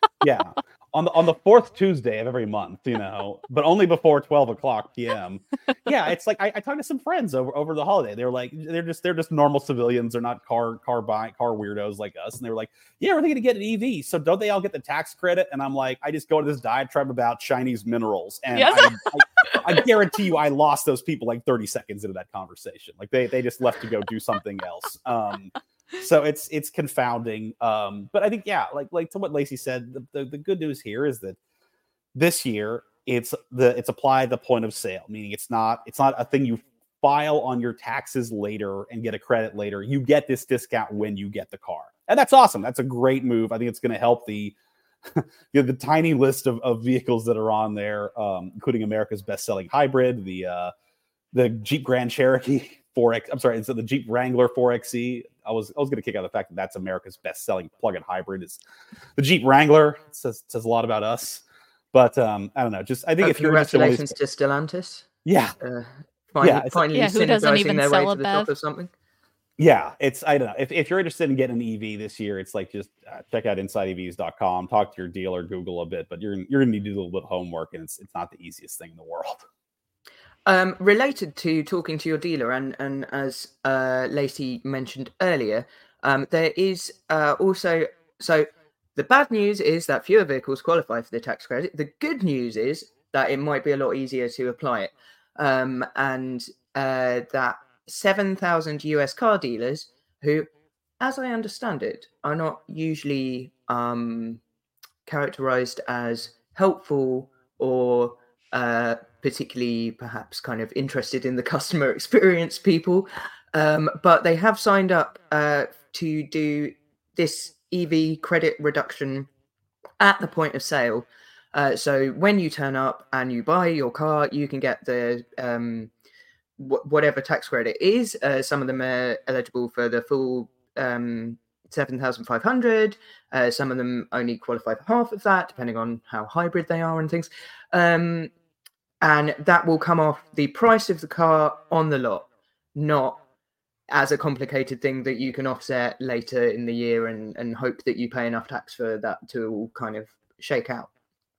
on the fourth Tuesday of every month, but only before 12:00 p.m. It's like I talked to some friends over the holiday. They were like, they're just normal civilians. They're not car weirdos like us. And they were like, yeah, we're going to get an EV. So don't they all get the tax credit? And I'm like, I just go to this diatribe about Chinese minerals, and I guarantee you, I lost those people like 30 seconds into that conversation. Like they just left to go do something else. So it's confounding. But I think, like to what Lacey said, the good news here is that this year it's applied the point of sale, meaning it's not a thing you file on your taxes later and get a credit later. You get this discount when you get the car. And that's awesome. That's a great move. I think it's going to help the tiny list of vehicles that are on there, including America's best-selling hybrid, the Jeep Grand Cherokee, 4X. I'm sorry, so the Jeep Wrangler 4xe. I was going to kick out the fact that that's America's best-selling plug-in hybrid. Is the Jeep Wrangler. It says a lot about us. But I don't know. Just I think if you're congratulations to Stellantis. Yeah. Finally who doesn't even their sell way a to the BEV? top of something. Yeah, I don't know. If you're interested in getting an EV this year, it's like just check out InsideEVs.com, talk to your dealer, Google a bit, but you're gonna need to do a little bit of homework, and it's not the easiest thing in the world. Related to talking to your dealer, and as Lacey mentioned earlier, there is also the bad news is that fewer vehicles qualify for the tax credit. The good news is that it might be a lot easier to apply it, and that 7,000 US car dealers who, as I understand it, are not usually characterized as helpful or particularly perhaps kind of interested in the customer experience people, but they have signed up to do this EV credit reduction at the point of sale. So when you turn up and you buy your car, you can get the whatever tax credit is. Some of them are eligible for the full 7,500. Some of them only qualify for half of that, depending on how hybrid they are and things. And that will come off the price of the car on the lot, not as a complicated thing that you can offset later in the year and hope that you pay enough tax for that to all kind of shake out.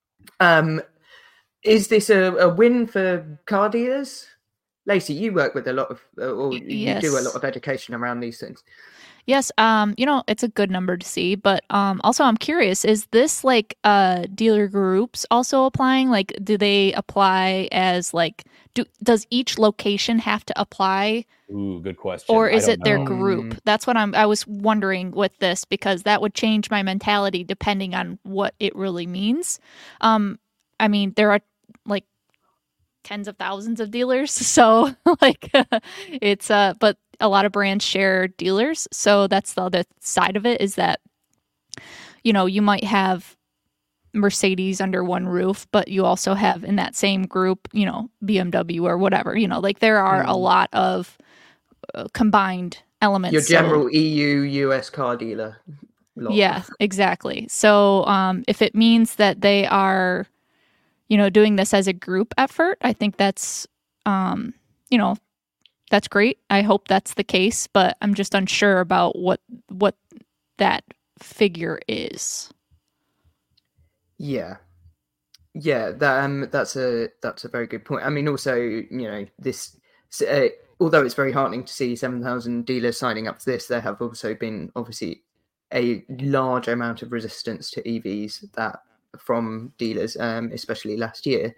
Is this a win for car dealers? Lacey, you work with a lot of, or you do a lot of education around these things. Yes, it's a good number to see, but also I'm curious, is this like dealer groups also applying? Like, do they apply as like, does each location have to apply? Ooh, good question. Or is it their group? That's what I was wondering with this, because that would change my mentality depending on what it really means. I mean, there are like tens of thousands of dealers, so like it's but a lot of brands share dealers, so that's the other side of it, is that you might have Mercedes under one roof, but you also have in that same group BMW or whatever, like there are a lot of combined elements. Your general EU US car dealer lot. Yeah, exactly. So if it means that they are doing this as a group effort, I think that's, that's great. I hope that's the case, but I'm just unsure about what that figure is. Yeah, that's a very good point. I mean, also, this, although it's very heartening to see 7,000 dealers signing up to this, there have also been obviously a large amount of resistance to EVs from dealers, especially last year.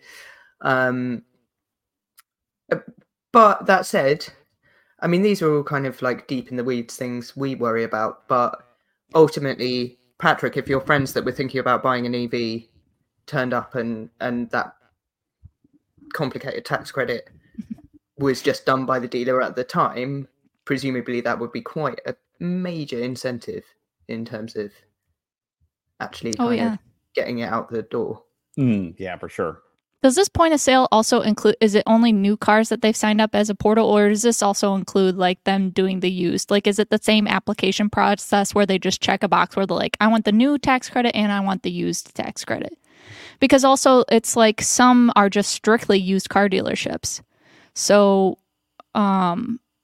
But that said, I mean, these are all kind of like deep in the weeds things we worry about. But ultimately, Patrick, if your friends that were thinking about buying an EV turned up and that complicated tax credit was just done by the dealer at the time, presumably that would be quite a major incentive in terms of actually of getting it out the door. Yeah, for sure. Does this point of sale also include, is it only new cars that they've signed up as a portal, or does this also include like them doing the used? Like, is it the same application process where they just check a box where they're like, I want the new tax credit and I want the used tax credit? Because also it's like some are just strictly used car dealerships. So, yeah,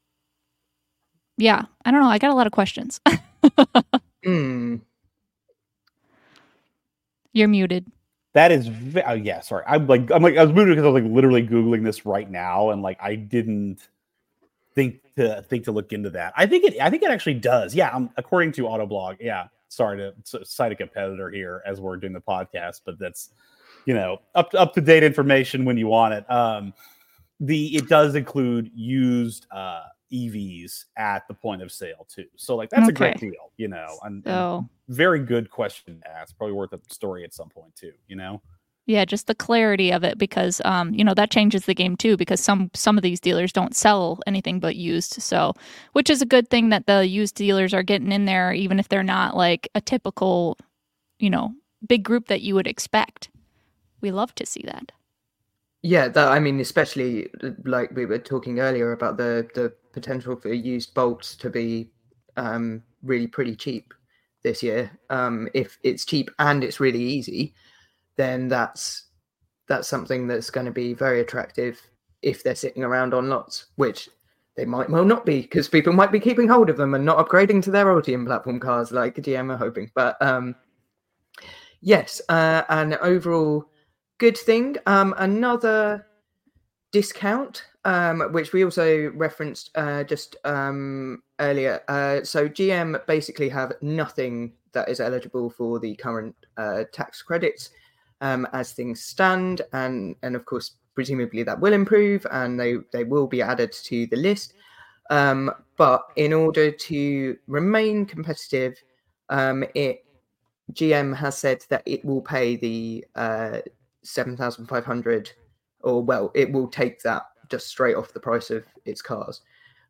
I don't know. I got a lot of questions. You're muted. That is, yeah. Sorry, I was muted because I was like literally Googling this right now, and like I didn't think to look into that. I think it actually does. Yeah, according to Autoblog. Yeah, sorry to cite a competitor here as we're doing the podcast, but that's up to date information when you want it. It does include used EVs at the point of sale too. So like that's a great deal, and very good question to ask. Probably worth a story at some point too, Yeah, just the clarity of it, because that changes the game too, because some of these dealers don't sell anything but used. So, which is a good thing that the used dealers are getting in there, even if they're not like a typical, big group that you would expect. We love to see that. Yeah, I mean, especially like we were talking earlier about the potential for used bolts to be really pretty cheap this year. If it's cheap and it's really easy, then that's something that's going to be very attractive if they're sitting around on lots, which they might well not be, because people might be keeping hold of them and not upgrading to their Ultium platform cars like GM are hoping. But yes, an overall good thing. Another discount, which we also referenced just earlier. So GM basically have nothing that is eligible for the current tax credits as things stand, and of course presumably that will improve and they will be added to the list. But in order to remain competitive, GM has said that it will pay the 7,500, or well, it will take that just straight off the price of its cars,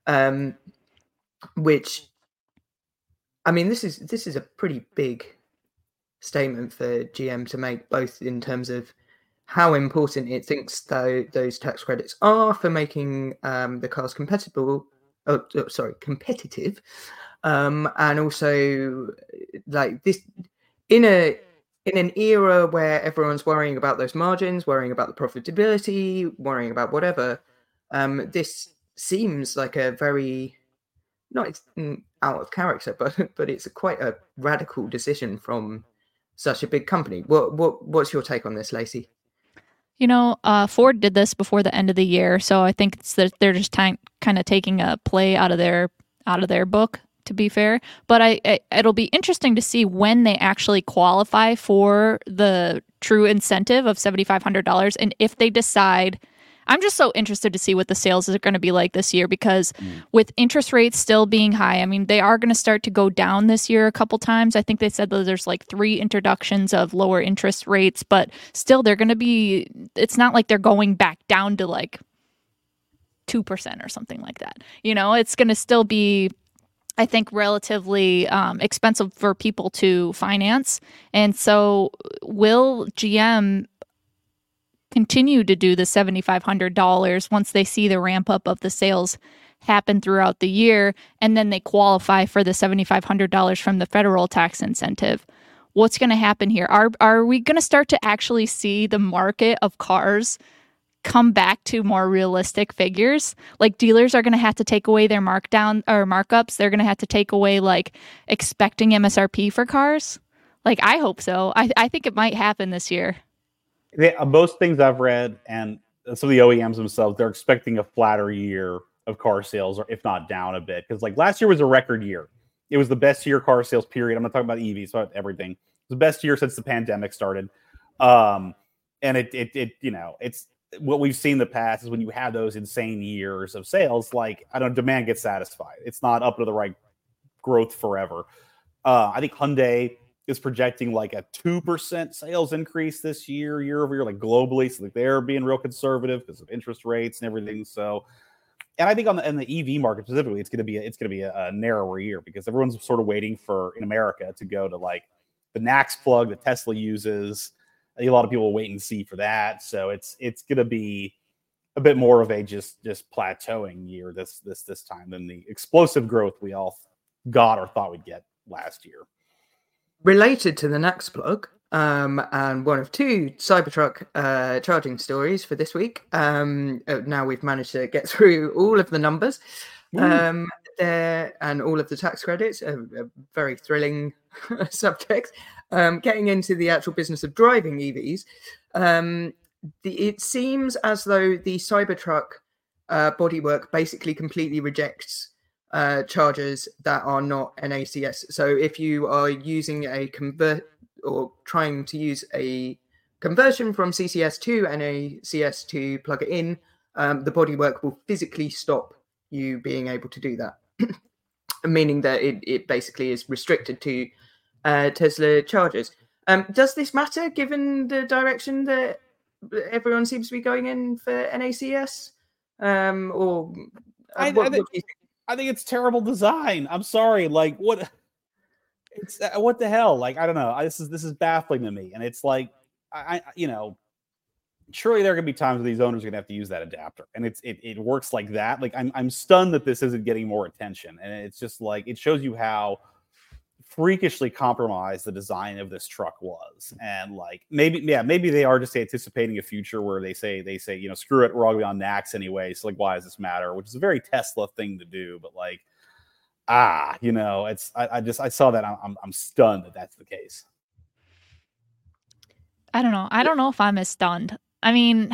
which, I mean, this is a pretty big statement for GM to make, both in terms of how important it thinks those tax credits are for making the cars competitive, and also like this in an era where everyone's worrying about those margins, worrying about the profitability, worrying about whatever. This seems like a very, not out of character, but it's quite a radical decision from such a big company. What's your take on this, Lacey? You know, Ford did this before the end of the year, so I think it's that they're just kind of taking a play out of their book, to be fair. But it'll be interesting to see when they actually qualify for the true incentive of $7,500, and if they decide. I'm just so interested to see what the sales are going to be like this year, because with interest rates still being high, I mean, they are going to start to go down this year a couple times. I think they said that there's like 3 introductions of lower interest rates, but still they're going to be, it's not like they're going back down to like 2% or something like that. You know, it's going to still be, I think, relatively expensive for people to finance. And so will GM continue to do the $7,500 once they see the ramp up of the sales happen throughout the year, and then they qualify for the $7,500 from the federal tax incentive? What's going to happen here? Are we going to start to actually see the market of cars come back to more realistic figures? Like, dealers are going to have to take away their markdown or markups. They're going to have to take away like expecting MSRP for cars. Like, I hope so. I think it might happen this year. Most things I've read, and some of the OEMs themselves, they're expecting a flatter year of car sales, or if not down a bit. Because like last year was a record year. It was the best year car sales period. I'm not talking about EVs, but everything. It was the best year since the pandemic started. And it you know, it's what we've seen in the past is when you have those insane years of sales, like, I don't know, demand gets satisfied. It's not up to the right growth forever. I think Hyundai is projecting like a 2% sales increase this year over year, like globally. So like they're being real conservative because of interest rates and everything. So, and I think in the EV market specifically, it's going to be a narrower year, because everyone's sort of waiting for, in America, to go to like the NACS plug that Tesla uses. I think a lot of people will wait and see for that. So it's going to be a bit more of a just plateauing year this time than the explosive growth we all got or thought we'd get last year. Related to the NACS plug, and one of 2 Cybertruck charging stories for this week. Now we've managed to get through all of the numbers there and all of the tax credits, a very thrilling subject. Getting into the actual business of driving EVs, it seems as though the Cybertruck bodywork basically completely rejects chargers that are not NACS. So if you are using or trying to use a conversion from CCS to NACS to plug it in, the bodywork will physically stop you being able to do that, meaning that it basically is restricted to Tesla chargers. Does this matter given the direction that everyone seems to be going in for NACS? What do you think? I think it's terrible design. I'm sorry. Like, what the hell? Like, I don't know. This is baffling to me. And it's like, I you know, surely there are going to be times where these owners are going to have to use that adapter, and it works like that. Like I'm stunned that this isn't getting more attention, and it's just like it shows you how freakishly compromised the design of this truck was. And like maybe they are just anticipating a future where they say screw it, we're all going to be on NACS anyway, so like why does this matter? Which is a very Tesla thing to do, but like it's I saw that, I'm stunned that that's the case. I don't know. I don't know if I'm as stunned. I mean,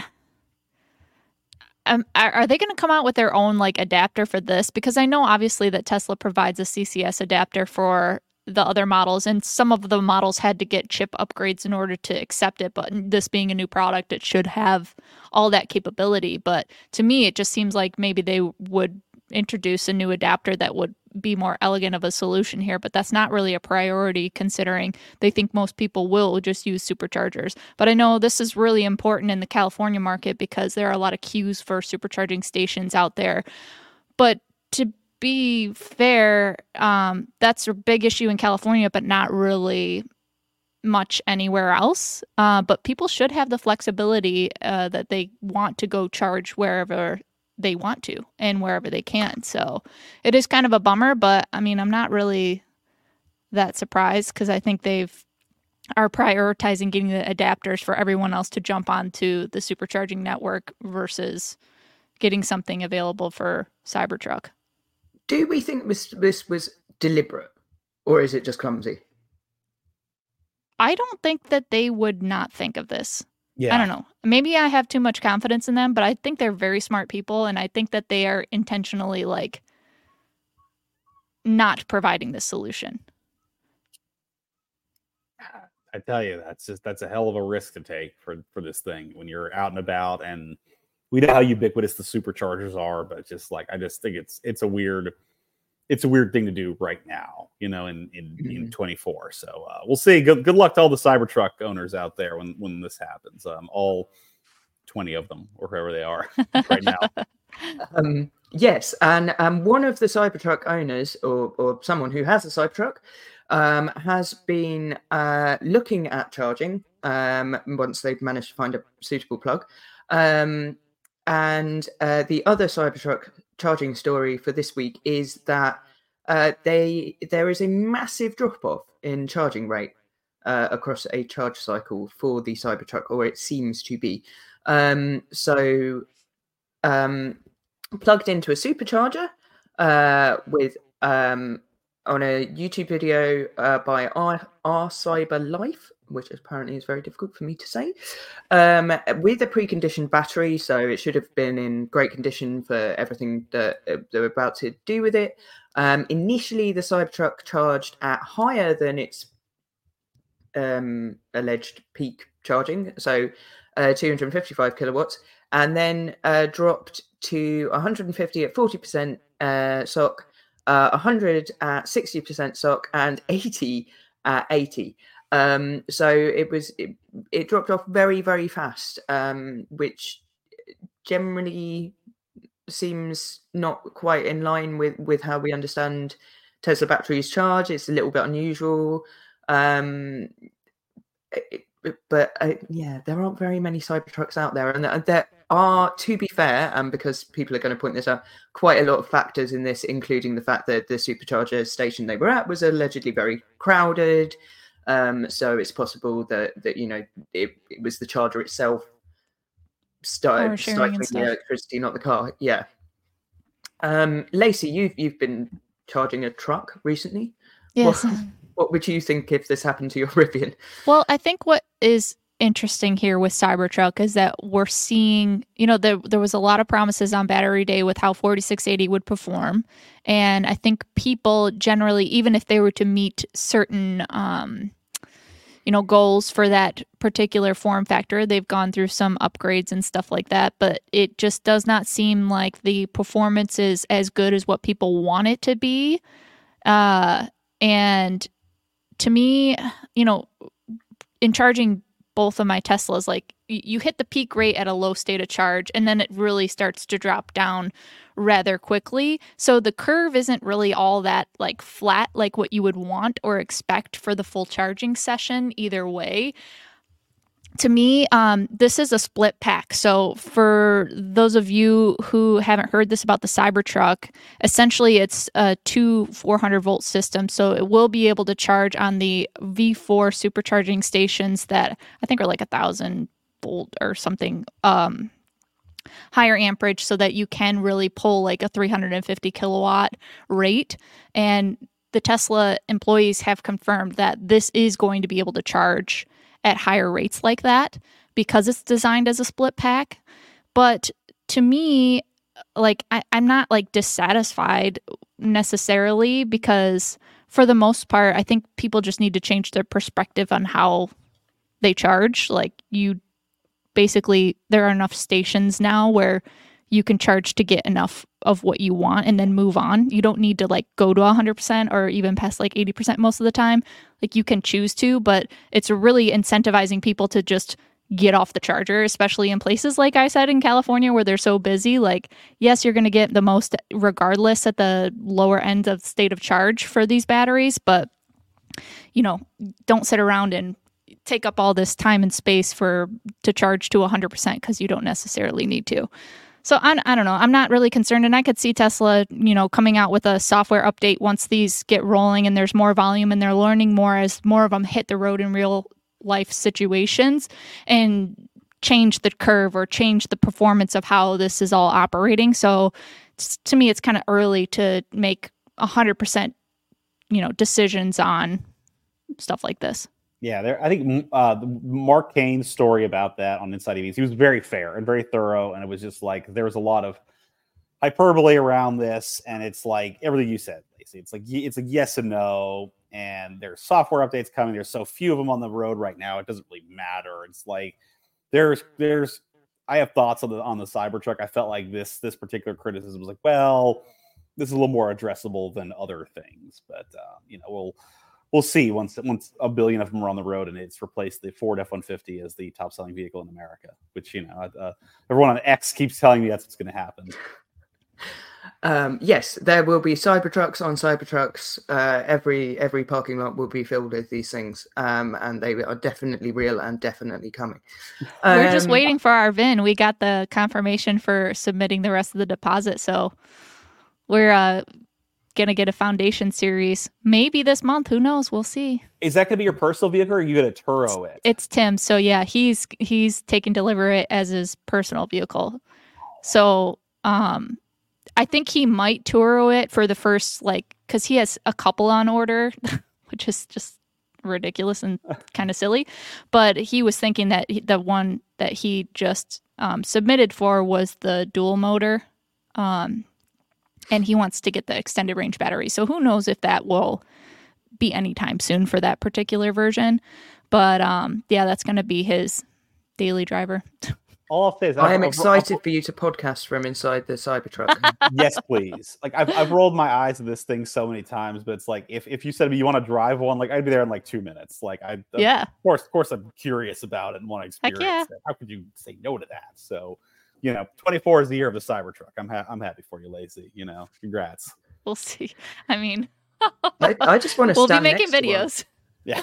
are they going to come out with their own like adapter for this? Because I know obviously that Tesla provides a CCS adapter for the other models, and some of the models had to get chip upgrades in order to accept it. But this being a new product, it should have all that capability. But to me, it just seems like maybe they would introduce a new adapter that would be more elegant of a solution here, but that's not really a priority considering they think most people will just use superchargers. But I know this is really important in the California market because there are a lot of queues for supercharging stations out there. But to be fair, that's a big issue in California, but not really much anywhere else. But people should have the flexibility that they want to go charge wherever they want to and wherever they can. So it is kind of a bummer, but I mean, I'm not really that surprised because I think are prioritizing getting the adapters for everyone else to jump onto the supercharging network versus getting something available for Cybertruck. Do we think this was deliberate, or is it just clumsy? I don't think that they would not think of this. Yeah. I don't know. Maybe I have too much confidence in them, but I think they're very smart people, and I think that they are intentionally like not providing this solution. I tell you, that's a hell of a risk to take for this thing when you're out and about, and we know how ubiquitous the superchargers are, but just like I just think it's a weird thing to do right now, in 24. So we'll see. Good luck to all the Cybertruck owners out there when this happens. All 20 of them, or whoever they are right now. Yes, and one of the Cybertruck owners, or someone who has a Cybertruck, has been looking at charging once they've managed to find a suitable plug. And the other Cybertruck charging story for this week is that there is a massive drop-off in charging rate across a charge cycle for the Cybertruck, or it seems to be. Plugged into a supercharger with on a YouTube video by our Cyber Life, which apparently is very difficult for me to say, with a preconditioned battery, so it should have been in great condition for everything that they're about to do with it. Initially, the Cybertruck charged at higher than its alleged peak charging, so 255 kilowatts, and then dropped to 150 at 40% SOC, 100 at 60% SOC, and 80 at 80. So it dropped off very, very fast, which generally seems not quite in line with how we understand Tesla batteries charge. It's a little bit unusual. But there aren't very many Cybertrucks out there, and there are, to be fair, and because people are going to point this out, quite a lot of factors in this, including the fact that the supercharger station they were at was allegedly very crowded. So it's possible that it was the charger itself stifling the electricity, not the car. Yeah. Lacey, you've been charging a truck recently. Yes. What would you think if this happened to your Rivian? Well, I think what is interesting here with Cybertruck is that we're seeing, there was a lot of promises on Battery Day with how 4680 would perform. And I think people generally, even if they were to meet certain, goals for that particular form factor, they've gone through some upgrades and stuff like that. But it just does not seem like the performance is as good as what people want it to be. And to me, in charging both of my Teslas, like you hit the peak rate at a low state of charge, and then it really starts to drop down rather quickly. So the curve isn't really all that like flat, like what you would want or expect for the full charging session either way. to me, this is a split pack. So for those of you who haven't heard this about the Cybertruck, essentially it's a 2 400-volt system. So it will be able to charge on the V4 supercharging stations that I think are like 1,000 volt or something higher amperage, so that you can really pull like a 350 kilowatt rate. And the Tesla employees have confirmed that this is going to be able to charge at higher rates like that because it's designed as a split pack. But to me, like I'm not like dissatisfied necessarily, because for the most part, I think people just need to change their perspective on how they charge. Like there are enough stations now where you can charge to get enough of what you want and then move on. You don't need to like go to 100% or even past like 80% most of the time. Like you can choose to, but it's really incentivizing people to just get off the charger, especially in places like I said in California where they're so busy. Like, yes, you're going to get the most regardless at the lower end of state of charge for these batteries, but don't sit around and take up all this time and space to charge to 100% because you don't necessarily need to. So I don't know. I'm not really concerned, and I could see Tesla, coming out with a software update once these get rolling and there's more volume and they're learning more as more of them hit the road in real life situations, and change the curve or change the performance of how this is all operating. So to me, it's kind of early to make 100%, decisions on stuff like this. Yeah, I think Mark Kane's story about that on Inside EVs, he was very fair and very thorough, and it was just like there was a lot of hyperbole around this, and it's like everything you said, Lacey. It's a yes and no, and there's software updates coming. There's so few of them on the road right now, it doesn't really matter. It's like there's I have thoughts on the Cybertruck. I felt like this particular criticism was like, well, this is a little more addressable than other things, but we'll see once a billion of them are on the road and it's replaced the Ford F-150 as the top selling vehicle in America, which, everyone on X keeps telling me that's what's going to happen. Yes, there will be Cybertrucks on Cybertrucks. Every parking lot will be filled with these things, and they are definitely real and definitely coming. We're just waiting for our VIN. We got the confirmation for submitting the rest of the deposit, so we're gonna get a Foundation series maybe this month. Who knows? We'll see. Is that gonna be your personal vehicle, or are you gonna Turo it? It's Tim. So yeah, he's taking delivery as his personal vehicle. So I think he might Turo it for the first, because he has a couple on order, which is just ridiculous and kind of silly. But he was thinking that the one that he just submitted for was the dual motor. And he wants to get the extended range battery. So who knows if that will be anytime soon for that particular version. But that's going to be his daily driver. All I'll say is I am excited for you to podcast from inside the Cybertruck. Yes, please. Like I've rolled my eyes at this thing so many times, but it's like if you said to me you want to drive one, like I'd be there in like 2 minutes. Like of course I'm curious about it and want to experience it. How could you say no to that? So 24 is the year of the Cybertruck. I'm happy for you, Lacey. Congrats. We'll see. I mean, I just want to. We'll be making videos. Yeah.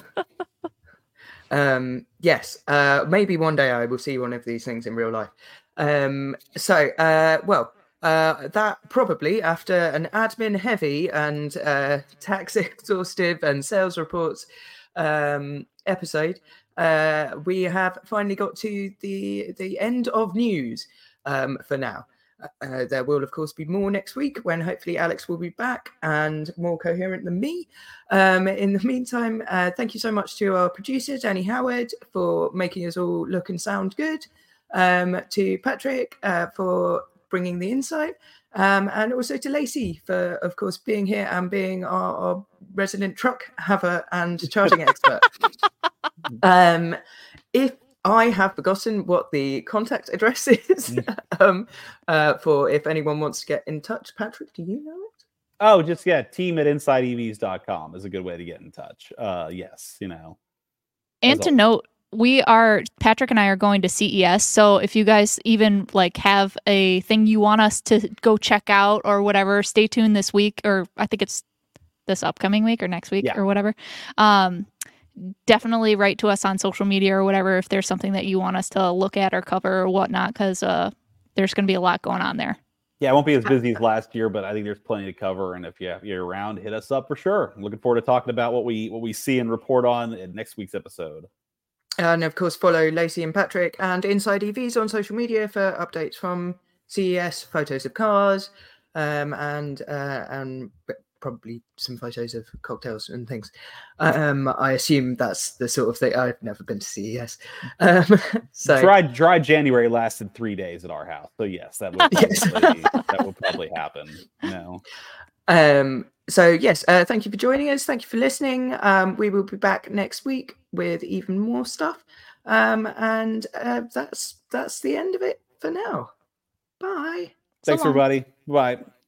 Yes. Maybe one day I will see one of these things in real life. That probably after an admin heavy and tax exhaustive and sales reports episode, we have finally got to the end of news for now. There will, of course, be more next week when hopefully Alex will be back and more coherent than me. In the meantime, thank you so much to our producer, Danny Howard, for making us all look and sound good. To Patrick for bringing the insight. And also to Lacey for, of course, being here and being our resident truck haver and charging expert. If I have forgotten what the contact address is for if anyone wants to get in touch. Patrick, do you know it? Oh, just team@insideevs.com is a good way to get in touch. Yes, And to note, Patrick and I are going to CES. So if you guys even have a thing you want us to go check out or whatever, stay tuned this week, or I think it's this upcoming week or next week or whatever. definitely write to us on social media or whatever if there's something that you want us to look at or cover or whatnot, because there's going to be a lot going on there. Yeah, it won't be as busy as last year, but I think there's plenty to cover. And if you're around, hit us up for sure. I'm looking forward to talking about what we see and report on in next week's episode. And of course, follow Lacey and Patrick and Inside EVs on social media for updates from CES, photos of cars, and probably some photos of cocktails and things. I assume that's the sort of thing. I've never been to CES. So dry January lasted 3 days at our house. So yes, that will probably happen. So yes, thank you for joining us. Thank you for listening. We will be back next week with even more stuff. And that's the end of it for now. Bye. Thanks, everybody. Bye.